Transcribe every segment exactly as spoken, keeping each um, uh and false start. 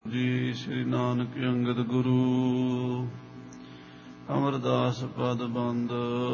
ਜੀ ਸ੍ਰੀ ਨਾਨਕ ਅੰਗਦ ਗੁਰੂ ਅਮਰਦਾਸ ਪਦ ਬੰਦ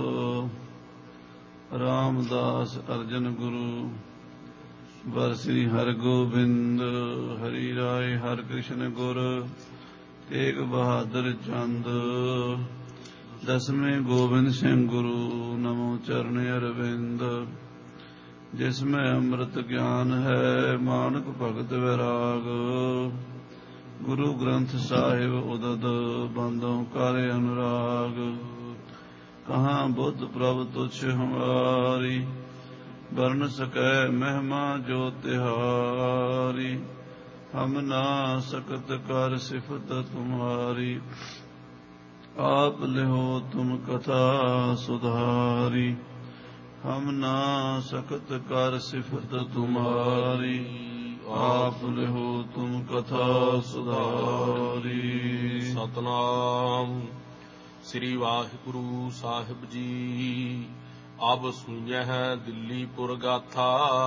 ਰਾਮਦਾਸ ਅਰਜਨ ਗੁਰੂ ਵਰ ਸ੍ਰੀ ਹਰਗੋਬਿੰਦ ਹਰੀ ਰਾਏ ਹਰਿ ਕ੍ਰਿਸ਼ਨ ਗੁਰ ਤੇਗ ਬਹਾਦਰ ਚੰਦ ਦਸਵੇਂ ਗੋਬਿੰਦ ਸਿੰਘ ਗੁਰੂ ਨਮੋ ਚਰਨ ਅਰਵਿੰਦ ਜਿਸਮੈ ਅੰਮ੍ਰਿਤ ਗਿਆਨ ਹੈ ਮਾਨਕ ਭਗਤ ਵੈਰਾਗ ਗੁਰੂ ਗ੍ਰੰਥ ਸਾਹਿਬ ਉਦਦ ਬੰਦੋਂ ਕਰ ਅਨੁਰਾਗ ਕਹਾਂ ਬੁੱਧ ਪ੍ਰਭ ਤੁਛ ਹਮਾਰੀ ਵਰਨ ਸਕੈ ਮਹਿਮਾ ਜੋ ਤਿਹਾਰੀ ਹਮ ਨਾ ਸਕਤ ਕਰ ਸਿਫਤ ਤੁਮਾਰੀ ਆਪ ਲਿਹੋ ਤੁਮ ਕਥਾ ਸੁਧਾਰੀ ਹਮ ਨਾ ਸਕਤ ਕਰ ਸਿਫਤ ਤੁਮਾਰੀ ਆਪ ਲਿਹੋ ਤੁਮ ਕਥਾ ਸੁਧਾਰੀ। ਸਤਨਾਮ ਸ੍ਰੀ ਵਾਹਿਗੁਰੂ ਸਾਹਿਬ ਜੀ। ਅਬ ਸੁਣਿਐ ਦਿੱਲੀ ਪੁਰ ਗਾਥਾ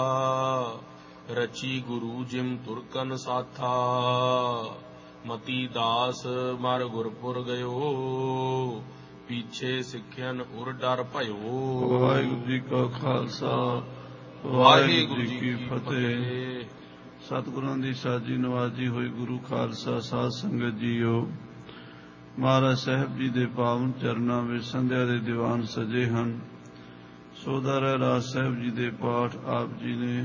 ਰਚੀ ਗੁਰੂ ਜਿਮ ਤੁਰਕਨ ਸਾਥਾ ਮਤੀ ਦਾਸ ਮਰ ਗੁਰਪੁਰ ਗਇਓ ਪੀਛੇ ਸਿੱਖਿਅਨ ਉਰ ਡਰ ਭਇਓ। ਵਾਹਿਗੁਰੂ ਜੀ ਕਾ ਖਾਲਸਾ ਵਾਹਿਗੁਰੂ ਜੀ ਕੀ ਫਤਿਹ। ਸਤਿਗੁਰਾਂ ਦੀ ਸਾਜੀ ਨਵਾਜੀ ਹੋਈ ਗੁਰੂ ਖਾਲਸਾ ਸਾਧ ਸੰਗਤ ਜੀਓ, ਮਹਾਰਾਜ ਸਾਹਿਬ ਜੀ ਦੇ ਪਾਵਨ ਚਰਨਾਂ ਵਿੱਚ ਸੰਧਿਆ ਦੇ ਦੀਵਾਨ ਸਜੇ ਹਨ। ਸੋਧਾਰਾ ਰਾਜ ਸਾਹਿਬ ਜੀ ਦੇ ਪਾਠ ਆਪ ਜੀ ਨੇ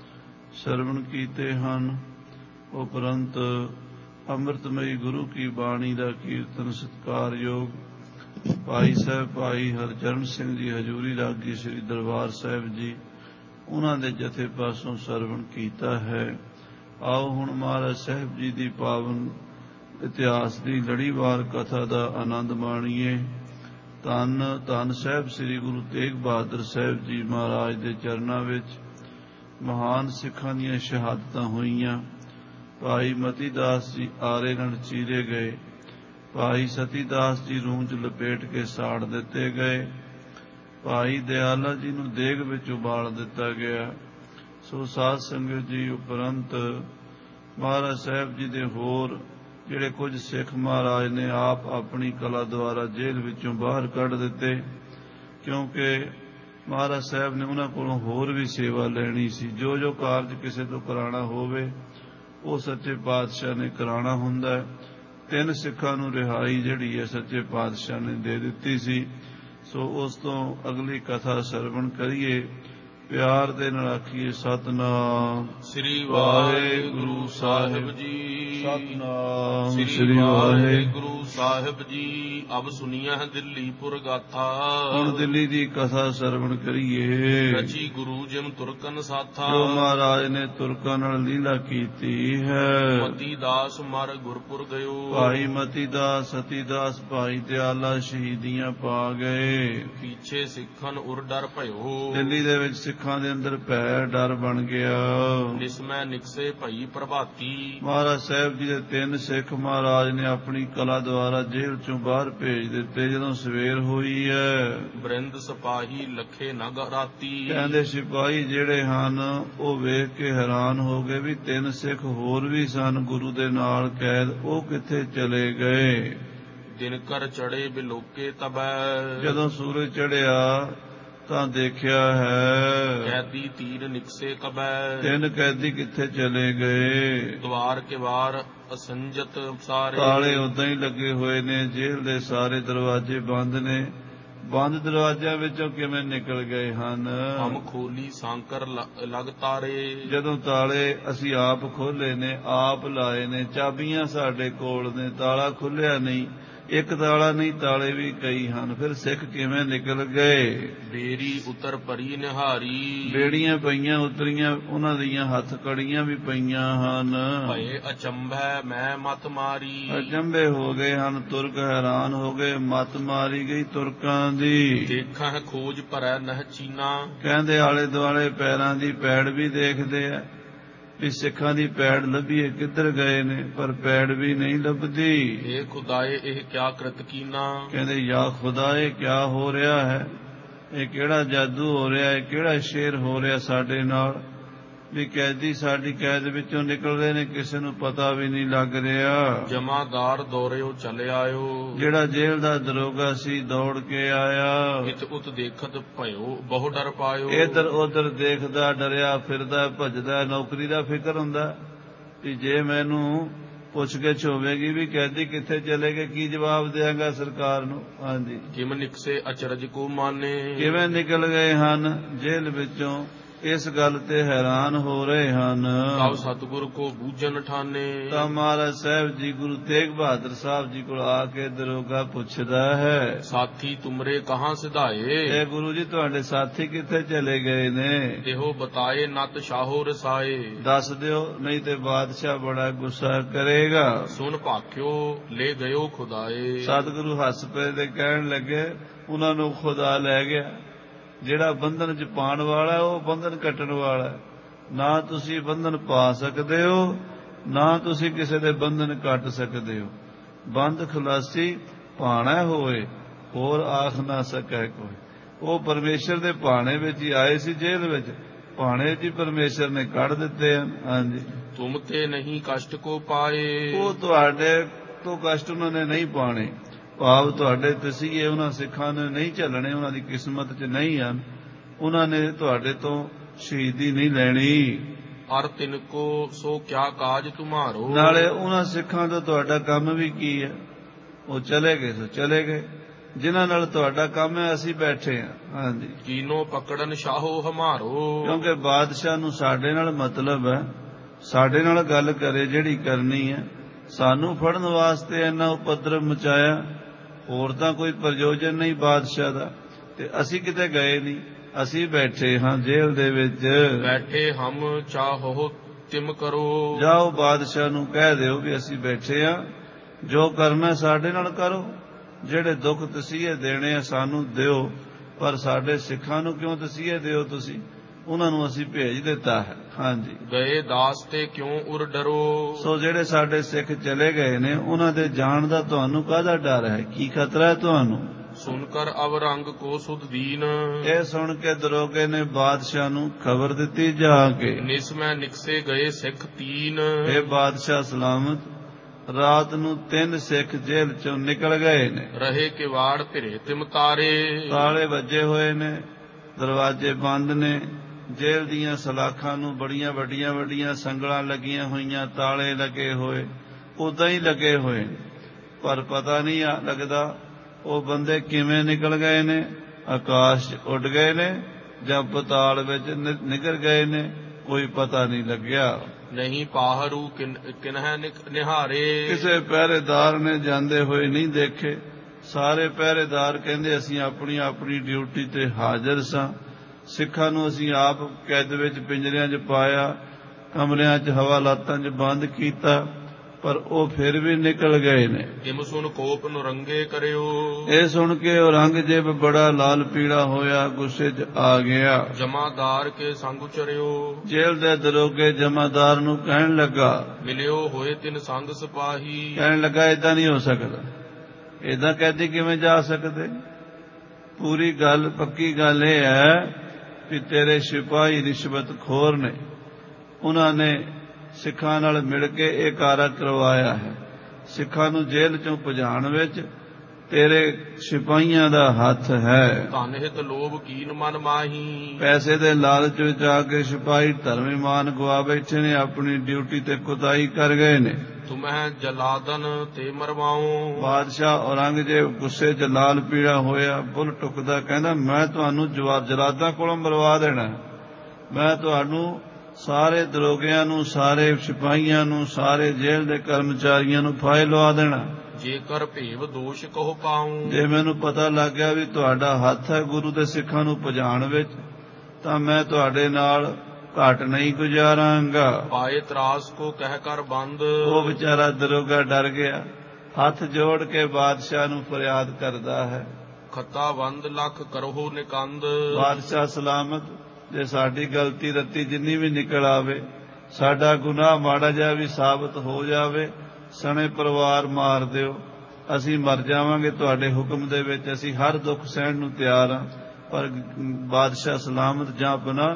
ਸਰਵਣ ਕੀਤੇ ਹਨ। ਉਪਰੰਤ ਅੰਮ੍ਰਿਤਮਈ ਗੁਰੂ ਕੀ ਬਾਣੀ ਦਾ ਕੀਰਤਨ ਸਤਿਕਾਰਯੋਗ ਭਾਈ ਸਾਹਿਬ ਭਾਈ ਹਰਚਰਨ ਸਿੰਘ ਜੀ ਹਜ਼ੂਰੀ ਰਾਗੀ ਸ੍ਰੀ ਦਰਬਾਰ ਸਾਹਿਬ ਜੀ, ਉਹਨਾਂ ਦੇ ਜਥੇ ਪਾਸੋਂ ਸਰਵਣ ਕੀਤਾ ਹੈ। ਆਓ ਹੁਣ ਮਹਾਰਾਜ ਸਾਹਿਬ ਜੀ ਦੀ ਪਾਵਨ ਇਤਿਹਾਸ ਦੀ ਲੜੀਵਾਰ ਕਥਾ ਦਾ ਆਨੰਦ ਮਾਣੀਏ। ਧੰਨ ਧੰਨ ਸਾਹਿਬ ਸ੍ਰੀ ਗੁਰੂ ਤੇਗ ਬਹਾਦਰ ਸਾਹਿਬ ਜੀ ਮਹਾਰਾਜ ਦੇ ਚਰਨਾਂ ਵਿੱਚ ਮਹਾਨ ਸਿੱਖਾਂ ਦੀਆਂ ਸ਼ਹਾਦਤਾਂ ਹੋਈਆਂ। ਭਾਈ ਮਤੀ ਦਾਸ ਜੀ ਆਰੇ ਨਾਲ ਚੀਰੇ ਗਏ। ਭਾਈ ਸਤੀ ਦਾਸ ਜੀ ਰੂੰ 'ਚ ਲਪੇਟ ਕੇ ਸਾੜ ਦਿੱਤੇ ਗਏ। ਭਾਈ ਦਿਆਲਾ ਜੀ ਨੂੰ ਦੇਗ ਵਿੱਚ ਉਬਾਲ ਦਿੱਤਾ ਗਿਆ। ਸੋ ਸਾਧ ਸੰਗਤ ਜੀ, ਉਪਰੰਤ ਮਹਾਰਾਜ ਸਾਹਿਬ ਜੀ ਦੇ ਹੋਰ ਜਿਹੜੇ ਕੁਝ ਸਿੱਖ ਮਹਾਰਾਜ ਨੇ ਆਪ ਆਪਣੀ ਕਲਾ ਦੁਆਰਾ ਜੇਲ੍ਹ ਵਿੱਚੋਂ ਬਾਹਰ ਕੱਢ ਦਿੱਤੇ, ਕਿਉਂਕਿ ਮਹਾਰਾਜ ਸਾਹਿਬ ਨੇ ਉਹਨਾਂ ਕੋਲੋਂ ਹੋਰ ਵੀ ਸੇਵਾ ਲੈਣੀ ਸੀ। ਜੋ ਜੋ ਕਾਰਜ ਕਿਸੇ ਤੋਂ ਕਰਾਉਣਾ ਹੋਵੇ ਉਹ ਸੱਚੇ ਪਾਤਸ਼ਾਹ ਨੇ ਕਰਾਉਣਾ ਹੁੰਦਾ। ਤਿੰਨ ਸਿੱਖਾਂ ਨੂੰ ਰਿਹਾਈ ਜਿਹੜੀ ਹੈ ਸੱਚੇ ਪਾਤਸ਼ਾਹ ਨੇ ਦੇ ਦਿੱਤੀ ਸੀ। ਸੋ ਉਸ ਤੋਂ ਅਗਲੀ ਕਥਾ ਸਰਵਣ ਕਰੀਏ। ਪਿਆਰ ਦੇ ਨਾਲ ਆਖੀਏ ਸਤਿਨਾਮ ਸ੍ਰੀ ਵਾਹਿਗੁਰੂ ਸਾਹਿਬ ਜੀ। ਸਤਿਨਾਮ ਸ੍ਰੀ ਵਾਹਿਗੁਰੂ ਸਾਹਿਬ ਜੀ। ਅਬ ਸੁਣੀਐ ਦਿੱਲੀ ਪੁਰ ਗਾਥਾ। ਹੁਣ ਦਿੱਲੀ ਦੀ ਕਥਾ ਸਰਵਣ ਕਰੀਏ। ਰਚੀ ਗੁਰੂ ਜਿਮ ਤੁਰਕਨ ਸਾਥਾ। ਜੋ ਮਹਾਰਾਜ ਨੇ ਤੁਰਕਾਂ ਨਾਲ ਲੀਲਾ ਕੀਤੀ ਹੈ। ਮਤੀ ਦਾਸ ਮਰ ਗੁਰਪੁਰ ਗਇਓ। ਭਾਈ ਮਤੀ ਦਾਸ ਸਤੀ ਦਾਸ ਭਾਈ ਦਿਆਲਾ ਸ਼ਹੀਦੀਆਂ ਪਾ ਗਏ। ਪੀਛੇ ਸਿੱਖਨ ਉਰ ਡਰ ਭਇਓ। ਦਿੱਲੀ ਦੇ ਵਿੱਚ ਸਿੱਖਾਂ ਦੇ ਅੰਦਰ ਭੈ ਡਰ ਬਣ ਗਿਆ। ਨਿਸਮੈ ਨਿਕਸੇ ਭਈ ਪ੍ਰਭਾਤੀ। ਮਹਾਰਾਜ ਸਾਹਿਬ ਜੀ ਦੇ ਤਿੰਨ ਸਿੱਖ ਮਹਾਰਾਜ ਨੇ ਆਪਣੀ ਕਲਾ ਦੁਆਰਾ ਜੇਲ੍ਹ ਚੋਂ ਬਾਹਰ ਭੇਜ ਦਿੱਤੇ। ਜਦੋਂ ਸਵੇਰ ਹੋਈ ਹੈ, ਬ੍ਰਿੰਦ ਸਿਪਾਹੀ ਲੱਖੇ ਨਗ ਰਾਤੀ। ਕਹਿੰਦੇ ਸਿਪਾਹੀ ਜਿਹੜੇ ਹਨ ਉਹ ਵੇਖ ਕੇ ਹੈਰਾਨ ਹੋ ਗਏ ਵੀ ਤਿੰਨ ਸਿੱਖ ਹੋਰ ਵੀ ਸਨ ਗੁਰੂ ਦੇ ਨਾਲ ਕੈਦ, ਉਹ ਕਿੱਥੇ ਚਲੇ ਗਏ। ਦਿਨ ਕਰ ਚੜੇ ਬਿਲੋਕੇ ਤਬੈ। ਜਦੋਂ ਸੂਰਜ ਚੜਿਆ ਤਾਂ ਦੇਖਿਆ ਹੈ ਕੈਦੀ ਤੀਰ ਨਿਕਸੇ ਕਬੈ। ਤਿੰਨ ਕੈਦੀ ਕਿੱਥੇ ਚਲੇ ਗਏ। ਦਵਾਰ ਕੇ ਵਾਰ ਅਸੰਜਤ ਸਾਰੇ। ਤਾਲੇ ਉਦਾਂ ਹੀ ਲੱਗੇ ਹੋਏ ਨੇ। ਜੇਲ੍ਹ ਦੇ ਸਾਰੇ ਦਰਵਾਜ਼ੇ ਬੰਦ ਨੇ। ਬੰਦ ਦਰਵਾਜ਼ਿਆਂ ਵਿੱਚੋਂ ਕਿਵੇਂ ਨਿਕਲ ਗਏ ਹਨ। ਹਮ ਖੋਲੀ ਸਾਂਕਰ ਲਗ ਤਾਰੇ। ਜਦੋਂ ਤਾਲੇ ਅਸੀਂ ਆਪ ਖੋਲੇ ਨੇ, ਆਪ ਲਾਏ ਨੇ। ਚਾਬੀਆਂ ਸਾਡੇ ਕੋਲ ਨੇ, ਤਾਲਾ ਖੁੱਲਿਆ ਨਹੀਂ। ਇੱਕ ਤਾਲਾ ਨਹੀਂ, ਤਾਲੇ ਵੀ ਕਈ ਹਨ। ਫਿਰ ਸਿੱਖ ਕਿਵੇਂ ਨਿਕਲ ਗਏ। ਬੇਰੀ ਉਤਰ ਪਰੀ ਨਿਹਾਰੀ। ਬੇੜੀਆਂ ਪਈਆਂ ਉਤਰੀਆਂ, ਉਹਨਾਂ ਦੀਆਂ ਹੱਥ ਕੜੀਆਂ ਵੀ ਪਈਆਂ ਹਨ। ਭਏ ਅਚੰਭੈ ਮੈਂ ਮਤ ਮਾਰੀ। ਅਚੰਭੇ ਹੋ ਗਏ ਹਨ। ਤੁਰਕ ਹੈਰਾਨ ਹੋ ਗਏ। ਮੱਤ ਮਾਰੀ ਗਈ ਤੁਰਕਾਂ ਦੀ। ਦੇਖਾਂ ਖੋਜ ਭਰੈ ਨਹ ਚੀਨਾ। ਕਹਿੰਦੇ ਆਲੇ ਦੁਆਲੇ ਪੈਰਾਂ ਦੀ ਪੈੜ ਵੀ ਦੇਖਦੇ ਆ ਵੀ ਸਿੱਖਾਂ ਦੀ ਪੈੜ ਲੱਭੀਏ, ਕਿੱਧਰ ਗਏ ਨੇ, ਪਰ ਪੈੜ ਵੀ ਨਹੀਂ ਲੱਭਦੀ। ਇਹ ਖੁਦਾਏ ਇਹ ਕਿਆ ਕ੍ਰਿਤ ਕੀਨਾ। ਕਹਿੰਦੇ ਯਾ ਖੁਦਾਏ ਕਿਆ ਹੋ ਰਿਹਾ ਹੈ, ਇਹ ਕਿਹੜਾ ਜਾਦੂ ਹੋ ਰਿਹਾ ਹੈ, ਕਿਹੜਾ ਸ਼ੇਰ ਹੋ ਰਿਹਾ ਸਾਡੇ ਨਾਲ। ਵੀ ਕੈਦੀ ਸਾਡੀ ਕੈਦ ਵਿੱਚੋਂ ਨਿਕਲ ਰਹੇ ਨੇ, ਕਿਸੇ ਨੂੰ ਪਤਾ ਵੀ ਨਹੀਂ ਲੱਗ ਰਿਹਾ। ਜਮਾਦਾਰ ਦੌੜਿਓ ਚਲੇ ਆਇਓ, ਜਿਹੜਾ ਜੇਲ੍ਹ ਦਾ ਦਰੋਗਾ ਸੀ ਦੌੜ ਕੇ ਆਇਆ। ਇਤ ਉਤ ਦੇਖਤ ਭਇਓ ਬਹੁ ਡਰ ਪਾਇਓ, ਇੱਧਰ ਉੱਧਰ ਦੇਖਦਾ, ਡਰਿਆ ਫਿਰਦਾ, ਭੱਜਦਾ। ਨੌਕਰੀ ਦਾ ਫਿਕਰ ਹੁੰਦਾ ਵੀ ਜੇ ਮੈਨੂੰ ਪੁੱਛ ਗਿੱਛ ਹੋਵੇਗੀ ਵੀ ਕੈਦੀ ਕਿੱਥੇ ਚਲੇ ਗਏ, ਕੀ ਜਵਾਬ ਦਿਆਂਗਾ ਸਰਕਾਰ ਨੂੰ। ਹਾਂਜੀ, ਕਿਮ ਨਿਕਸੇ ਅਚਰਜ ਕੋ ਮਾਨੇ, ਕਿਵੇਂ ਨਿਕਲ ਗਏ ਹਨ ਜੇਲ੍ਹ ਵਿੱਚੋਂ, ਇਸ ਗੱਲ ਤੇ ਹੈਰਾਨ ਹੋ ਰਹੇ ਹਨ। ਤਬ ਸਤਿਗੁਰ ਕੋ ਬੂਝਨ ਠਾਨੇ, ਤਾਂ ਮਹਾਰਾਜ ਸਾਹਿਬ ਜੀ ਗੁਰੂ ਤੇਗ ਬਹਾਦਰ ਸਾਹਿਬ ਜੀ ਕੋਲ ਆ ਕੇ ਦਰੋਗਾ ਪੁੱਛਦਾ ਹੈ, ਸਾਥੀ ਤੁਮਰੇ ਕਹਾਂ ਸਿਧਾਏ, ਇਹ ਗੁਰੂ ਜੀ ਤੁਹਾਡੇ ਸਾਥੀ ਕਿੱਥੇ ਚਲੇ ਗਏ ਨੇ। ਇਹੋ ਬਤਾਏ ਨਤ ਸ਼ਾਹੋ ਰਸਾਏ, ਦੱਸ ਦਿਓ ਨਹੀਂ ਤੇ ਬਾਦਸ਼ਾਹ ਬੜਾ ਗੁੱਸਾ ਕਰੇਗਾ। ਸੁਨ ਭਾਖਿਓ ਲੈ ਗਇਓ ਖੁਦਾਏ, ਸਤਿਗੁਰੂ ਹੱਸ ਪਏ ਤੇ ਕਹਿਣ ਲੱਗੇ ਉਹਨਾਂ ਨੂੰ ਖੁਦਾ ਲੈ ਗਿਆ। ਜਿਹੜਾ ਬੰਧਨ ਚ ਪਾਉਣ ਵਾਲਾ ਉਹ ਬੰਧਨ ਕੱਟਣ ਵਾਲਾ, ਨਾ ਤੁਸੀਂ ਬੰਧਨ ਪਾ ਸਕਦੇ ਹੋ, ਨਾ ਤੁਸੀਂ ਕਿਸੇ ਦੇ ਬੰਧਨ ਕੱਟ ਸਕਦੇ ਹੋ। ਬੰਧ ਖਲਾਸੀ ਭਾਣਾ ਹੋਏ, ਹੋਰ ਆਖ ਨਾ ਸਕੈ ਕੋਈ। ਉਹ ਪਰਮੇਸ਼ਰ ਦੇ ਭਾਣੇ ਵਿੱਚ ਹੀ ਆਏ ਸੀ ਜੇਲ੍ਹ ਵਿੱਚ, ਭਾਣੇ ਚ ਹੀ ਪਰਮੇਸ਼ਰ ਨੇ ਕੱਢ ਦਿੱਤੇ ਹਨ। ਹਾਂਜੀ, ਤੁਮ ਤੇ ਨਹੀਂ ਕਸ਼ਟ ਕੋ ਪਾਏ, ਉਹ ਤੁਹਾਡੇ ਤੋਂ ਕਸ਼ਟ ਉਹਨਾਂ ਨੇ ਨਹੀਂ ਪਾਣੇ। ਭਾਵ ਤੁਹਾਡੇ ਤਸੀਹੇ ਉਹਨਾਂ ਸਿੱਖਾਂ ਨੇ ਨਹੀਂ ਝੱਲਣੇ, ਉਹਨਾਂ ਦੀ ਕਿਸਮਤ ਚ ਨਹੀਂ ਹਨ। ਉਹਨਾਂ ਨੇ ਤੁਹਾਡੇ ਤੋਂ ਸ਼ਹੀਦੀ ਨਹੀਂ ਲੈਣੀ। ਅਰ ਤਿਨ ਕੋ ਸੋ ਕਿਆ ਕਾਜ ਤੁਮਾਰੋ, ਨਾਲੇ ਉਹਨਾਂ ਸਿੱਖਾਂ ਤੋਂ ਤੁਹਾਡਾ ਕੰਮ ਵੀ ਕੀ ਹੈ। ਉਹ ਚਲੇ ਗਏ ਸੋ ਚਲੇ ਗਏ, ਜਿਨ੍ਹਾਂ ਨਾਲ ਤੁਹਾਡਾ ਕੰਮ ਹੈ ਅਸੀਂ ਬੈਠੇ ਹਾਂ। ਹਾਂਜੀ, ਕੀਨੋ ਪਕੜਨ ਸ਼ਾਹੋ ਹਮਾਰੋ, ਕਿਉਂਕਿ ਬਾਦਸ਼ਾਹ ਨੂੰ ਸਾਡੇ ਨਾਲ ਮਤਲਬ ਹੈ, ਸਾਡੇ ਨਾਲ ਗੱਲ ਕਰੇ ਜਿਹੜੀ ਕਰਨੀ ਹੈ। ਸਾਨੂੰ ਫੜਨ ਵਾਸਤੇ ਇੰਨਾ ਉਪਦਰਵ ਮਚਾਇਆ, ਹੋਰ ਤਾਂ ਕੋਈ ਪ੍ਰਯੋਜਨ ਨਹੀਂ ਬਾਦਸ਼ਾਹ ਦਾ। ਤੇ ਅਸੀਂ ਕਿਤੇ ਗਏ ਨਹੀਂ, ਅਸੀਂ ਬੈਠੇ ਹਾਂ ਜੇਲ੍ਹ ਦੇ ਵਿੱਚ। ਬੈਠੇ ਹਮ ਚਾਹੋ ਤਿਮ ਕਰੋ, ਜਾਓ ਬਾਦਸ਼ਾਹ ਨੂੰ ਕਹਿ ਦਿਓ ਵੀ ਅਸੀਂ ਬੈਠੇ ਹਾਂ, ਜੋ ਕਰਨਾ ਸਾਡੇ ਨਾਲ ਕਰੋ। ਜਿਹੜੇ ਦੁੱਖ ਤਸੀਹੇ ਦੇਣੇ ਆ ਸਾਨੂੰ ਦਿਓ, ਪਰ ਸਾਡੇ ਸਿੱਖਾਂ ਨੂੰ ਕਿਉਂ ਤਸੀਹੇ ਦਿਓ ਤੁਸੀਂ, ਉਹਨਾਂ ਨੂੰ ਅਸੀਂ ਭੇਜ ਦਿੱਤਾ ਹੈ। ਹਾਂਜੀ, ਗਏ ਦਾਸ ਤੇ ਕਿਉਂ ਉਰ ਡਰੋ, ਸੋ ਜਿਹੜੇ ਸਾਡੇ ਸਿੱਖ ਚਲੇ ਗਏ ਨੇ ਉਹਨਾਂ ਦੇ ਜਾਣ ਦਾ ਤੁਹਾਨੂੰ ਕਾਹਦਾ ਡਰ ਹੈ, ਕੀ ਖਤਰਾ ਹੈ ਤੁਹਾਨੂੰ। ਸੁਣ ਕਰ ਅਵ ਰੰਗ ਕੋ ਸੁਧ ਦੀਨ, ਇਹ ਸੁਣ ਕੇ ਦਰੋਗੇ ਨੇ ਬਾਦਸ਼ਾਹ ਨੂੰ ਖਬਰ ਦਿੱਤੀ ਜਾ ਕੇ, ਨਿਸ ਮੈਂ ਨਿਕਸੇ ਗਏ ਸਿੱਖ ਤੀਨ, ਇਹ ਬਾਦਸ਼ਾਹ ਸਲਾਮਤ, ਰਾਤ ਨੂੰ ਤਿੰਨ ਸਿੱਖ ਜੇਲ੍ਹ ਚੋਂ ਨਿਕਲ ਗਏ ਨੇ। ਰਹੇ ਕਿਵਾੜ ਧਿਰੇ ਤਿਮ ਤਾਰੇ, ਤਾਲੇ ਵੱਜੇ ਹੋਏ ਨੇ, ਦਰਵਾਜ਼ੇ ਬੰਦ ਨੇ। ਜੇਲ੍ਹ ਦੀਆਂ ਸਲਾਖਾਂ ਨੂੰ ਬੜੀਆਂ ਵੱਡੀਆਂ ਵੱਡੀਆਂ ਸੰਗਲਾਂ ਲੱਗੀਆਂ ਹੋਈਆਂ, ਤਾਲੇ ਲੱਗੇ ਹੋਏ, ਉਦਾਂ ਹੀ ਲੱਗੇ ਹੋਏ, ਪਰ ਪਤਾ ਨਹੀਂ ਲੱਗਦਾ ਉਹ ਬੰਦੇ ਕਿਵੇਂ ਨਿਕਲ ਗਏ ਨੇ, ਆਕਾਸ਼ 'ਚ ਉੱਡ ਗਏ ਨੇ ਜਾਂ ਪਤਾਲ ਵਿੱਚ ਨਿਕਲ ਗਏ ਨੇ, ਕੋਈ ਪਤਾ ਨਹੀਂ ਲੱਗਿਆ। ਨਹੀਂ ਪਾਹਰੂ ਕਿਨਹਿ ਨਿਹਾਰੇ, ਕਿਸੇ ਪਹਿਰੇਦਾਰ ਨੇ ਜਾਂਦੇ ਹੋਏ ਨਹੀਂ ਦੇਖੇ। ਸਾਰੇ ਪਹਿਰੇਦਾਰ ਕਹਿੰਦੇ ਅਸੀਂ ਆਪਣੀ ਆਪਣੀ ਡਿਊਟੀ ਤੇ ਹਾਜ਼ਰ ਸਾਂ। ਸਿੱਖਾਂ ਨੂੰ ਅਸੀਂ ਆਪ ਕੈਦ ਵਿੱਚ ਪਿੰਜਰਿਆਂ 'ਚ ਪਾਇਆ, ਕਮਰਿਆਂ 'ਚ ਹਵਾਲਾਤਾਂ 'ਚ ਬੰਦ ਕੀਤਾ, ਪਰ ਉਹ ਫਿਰ ਵੀ ਨਿਕਲ ਗਏ ਨੇ। ਕਿਮ ਸੁਣ ਕੋਪ ਨਰੰਗੇ ਕਰਿਓ, ਇਹ ਸੁਣ ਕੇ ਔਰੰਗਜ਼ੇਬ ਬੜਾ ਲਾਲ ਪੀੜਾ ਹੋਇਆ, ਗੁੱਸੇ 'ਚ ਆ ਗਿਆ। ਜਮਾਦਾਰ ਕੇ ਸੰਗ ਉਚਰਿਓ, ਜੇਲ੍ਹ ਦੇ ਦਰੋਗੇ ਜਮਾਦਾਰ ਨੂੰ ਕਹਿਣ ਲੱਗਾ, ਮਿਲਿਓ ਹੋਏ ਤਿੰਨ ਸੰਗ ਸਿਪਾਹੀ, ਕਹਿਣ ਲੱਗਾ ਏਦਾਂ ਨਹੀਂ ਹੋ ਸਕਦਾ, ਏਦਾਂ ਕੈਦੀ ਕਿਵੇਂ ਜਾ ਸਕਦੇ। ਪੂਰੀ ਗੱਲ ਪੱਕੀ ਗੱਲ ਇਹ ਹੈ ਕਿ ਤੇਰੇ ਸਿਪਾਹੀ ਰਿਸ਼ਵਤ ਖੋਰ ਨੇ, ਉਹਨਾਂ ਨੇ ਸਿੱਖਾਂ ਨਾਲ ਮਿਲ ਕੇ ਇਹ ਕਾਰਾ ਕਰਵਾਇਆ ਹੈ। ਸਿੱਖਾਂ ਨੂੰ ਜੇਲ੍ਹ ਚੋਂ ਭਜਾਉਣ ਵਿੱਚ ਤੇਰੇ ਸਿਪਾਹੀਆਂ ਦਾ ਹੱਥ ਹੈ। ਧਨ ਹਿਤ ਲੋਭ ਕੀਨ ਮਨ ਮਾਹੀ, ਪੈਸੇ ਦੇ ਲਾਲਚ ਵਿੱਚ ਆ ਕੇ ਸਿਪਾਹੀ ਧਰਮ ਇਮਾਨ ਗਵਾ ਬੈਠੇ ਨੇ, ਆਪਣੀ ਡਿਊਟੀ ਤੇ ਕੁਤਾਹੀ ਕਰ ਗਏ ਨੇ। ਤੁਮਹਿ ਜਲਾਦਨ ਤੇ ਮਰਵਾਉ, ਬਾਦਸ਼ਾਹ ਔਰੰਗਜ਼ੇਬ ਗੁੱਸੇ 'ਚ ਲਾਲ ਪੀੜਾ ਹੋਇਆ, ਬੁੱਲ ਟੁਕਦਾ, ਕਹਿੰਦਾ ਮੈਂ ਤੁਹਾਨੂੰ ਜਵਾਬ ਜਲਾਦਾਂ ਕੋਲੋਂ ਮਰਵਾ ਦੇਣਾ। ਮੈਂ ਤੁਹਾਨੂੰ ਸਾਰੇ ਦਰੋਗਿਆਂ ਨੂੰ, ਸਾਰੇ ਸਿਪਾਹੀਆਂ ਨੂੰ, ਸਾਰੇ ਜੇਲ੍ਹ ਦੇ ਕਰਮਚਾਰੀਆਂ ਨੂੰ ਫਾਹੇ ਲਵਾ ਦੇਣਾ। ਜੇਕਰ ਭੇਵ ਦੋਸ਼ ਕਹੋ ਪਾਉ, ਜੇ ਮੈਨੂੰ ਪਤਾ ਲੱਗ ਗਿਆ ਵੀ ਤੁਹਾਡਾ ਹੱਥ ਹੈ ਗੁਰੂ ਦੇ ਸਿੱਖਾਂ ਨੂੰ ਭਜਾਉਣ ਵਿੱਚ, ਤਾਂ ਮੈਂ ਤੁਹਾਡੇ ਨਾਲ ਘਾਟ ਨਹੀਂ ਗੁਜ਼ਾਰਾਂਗਾ। ਪਾਏ ਤਰਾਸ ਕੋ ਕਹਿ ਕਰ ਬੰਦ, ਉਹ ਵਿਚਾਰਾ ਦਰੋਗਾ ਡਰ ਗਿਆ, ਹੱਥ ਜੋੜ ਕੇ ਬਾਦਸ਼ਾਹ ਨੂੰ ਫਰਿਆਦ ਕਰਦਾ ਹੈ, ਖੱਤਾ ਬੰਦ ਲੱਖ ਕਰੋ ਨਿਕੰਦ। ਬਾਦਸ਼ਾਹ ਸਲਾਮਤ, ਜੇ ਸਾਡੀ ਗਲਤੀ ਰੱਤੀ ਜਿੰਨੀ ਵੀ ਨਿਕਲ ਆਵੇ, ਸਾਡਾ ਗੁਨਾਹ ਮਾੜਾ ਜਿਹਾ ਵੀ ਸਾਬਤ ਹੋ ਜਾਵੇ, ਸਣੇ ਪਰਿਵਾਰ ਮਾਰ ਦਿਓ, ਅਸੀਂ ਮਰ ਜਾਵਾਂਗੇ ਤੁਹਾਡੇ ਹੁਕਮ ਦੇ ਵਿੱਚ, ਅਸੀਂ ਹਰ ਦੁੱਖ ਸਹਿਣ ਨੂੰ ਤਿਆਰ ਹਾਂ। ਪਰ ਬਾਦਸ਼ਾਹ ਸਲਾਮਤ ਜਾਂ ਬਣਾ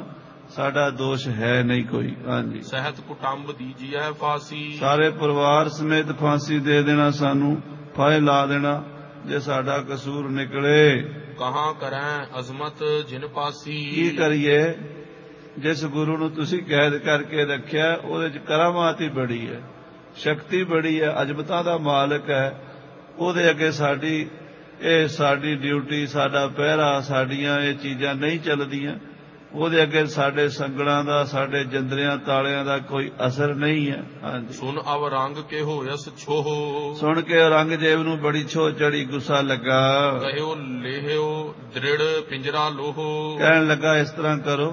ਸਾਡਾ ਦੋਸ਼ ਹੈ ਨਹੀਂ ਕੋਈ। ਹਾਂਜੀ। ਸਹਿਤ ਕੁਟੰਬ ਦੀਜੀਐ ਫਾਸੀ, ਸਾਰੇ ਪਰਿਵਾਰ ਸਮੇਤ ਫਾਂਸੀ ਦੇ ਦੇਣਾ, ਸਾਨੂੰ ਫਾਹੇ ਲਾ ਦੇਣਾ ਜੇ ਸਾਡਾ ਕਸੂਰ ਨਿਕਲੇ। ਕਹਾਂ ਕਰੈ ਅਜ਼ਮਤ ਜਿਨ ਪਾਸੀ, ਕੀ ਕਰੀਏ? ਜਿਸ ਗੁਰੂ ਨੂੰ ਤੁਸੀਂ ਕੈਦ ਕਰਕੇ ਰੱਖਿਆ ਉਹਦੇ ਚ ਕਰਾਮਾਤ ਹੀ ਬੜੀ ਹੈ, ਸ਼ਕਤੀ ਬੜੀ ਹੈ, ਅਜਮਤਾਂ ਦਾ ਮਾਲਕ ਹੈ। ਉਹਦੇ ਅੱਗੇ ਸਾਡੀ ਇਹ ਸਾਡੀ ਡਿਊਟੀ, ਸਾਡਾ ਪਹਿਰਾ, ਸਾਡੀਆਂ ਇਹ ਚੀਜ਼ਾਂ ਨਹੀਂ ਚੱਲਦੀਆਂ। ਉਹਦੇ ਅੱਗੇ ਸਾਡੇ ਸੰਗਲਾਂ ਦਾ, ਸਾਡੇ ਜੰਦਰਿਆਂ ਤਾਲਿਆਂ ਦਾ ਕੋਈ ਅਸਰ ਨਹੀਂ ਹੈ। ਹਾਂਜੀ। ਸੁਣ ਅਵ ਰੰਗ ਕੇ ਹੋਇਸ ਛੋਹ, ਸੁਣ ਕੇ ਔਰੰਗਜ਼ੇਬ ਨੂੰ ਬੜੀ ਛੋਹ ਚੜੀ, ਗੁੱਸਾ ਲੱਗਾ। ਕਹਿਓ ਲੇਹਿਓ ਦ੍ਰਿੜ ਪਿੰਜਰਾ ਲੋਹ, ਕਹਿਣ ਲੱਗਾ ਇਸ ਤਰ੍ਹਾਂ ਕਰੋ,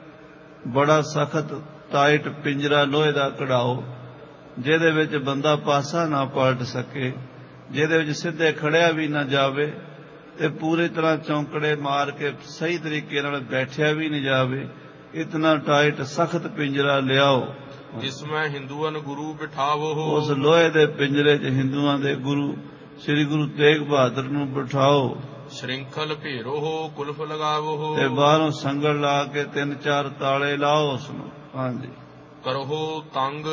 ਬੜਾ ਸਖਤ ਟਾਈਟ ਪਿੰਜਰਾ ਲੋਹੇ ਦਾ ਕਢਾਓ, ਜਿਹਦੇ ਵਿੱਚ ਬੰਦਾ ਪਾਸਾ ਨਾ ਪਲਟ ਸਕੇ, ਜਿਹਦੇ ਵਿੱਚ ਸਿੱਧੇ ਖੜਿਆ ਵੀ ਨਾ ਜਾਵੇ ਤੇ ਪੂਰੀ ਤਰ੍ਹਾਂ ਚੌਂਕੜੇ ਮਾਰ ਕੇ ਸਹੀ ਤਰੀਕੇ ਨਾਲ ਬੈਠਿਆ ਵੀ ਨਹੀਂ ਜਾਵੇ। ਇਤਨਾ ਟਾਈਟ ਸਖਤ ਪਿੰਜਰਾ ਲਿਆਓ। ਜਿਸਮੈ ਹਿੰਦੂਆਂ ਗੁਰੂ ਬਿਠਾਵੋ, ਉਸ ਲੋਹੇ ਦੇ ਪਿੰਜਰੇ 'ਚ ਹਿੰਦੂਆਂ ਦੇ ਗੁਰੂ ਸ੍ਰੀ ਗੁਰੂ ਤੇਗ ਬਹਾਦਰ ਨੂੰ ਬਿਠਾਓ। ਸ਼੍ਰਿੰਖਲ ਭੇਰੋ ਕੁਲਫ ਲਗਾਵੋ, ਤੇ ਬਾਹਰੋਂ ਸੰਗਲ ਲਾ ਕੇ ਤਿੰਨ ਚਾਰ ਤਾਲੇ ਲਾਓ ਉਸਨੂੰ। ਹਾਂਜੀ। ਕਰੋ ਤੰਗ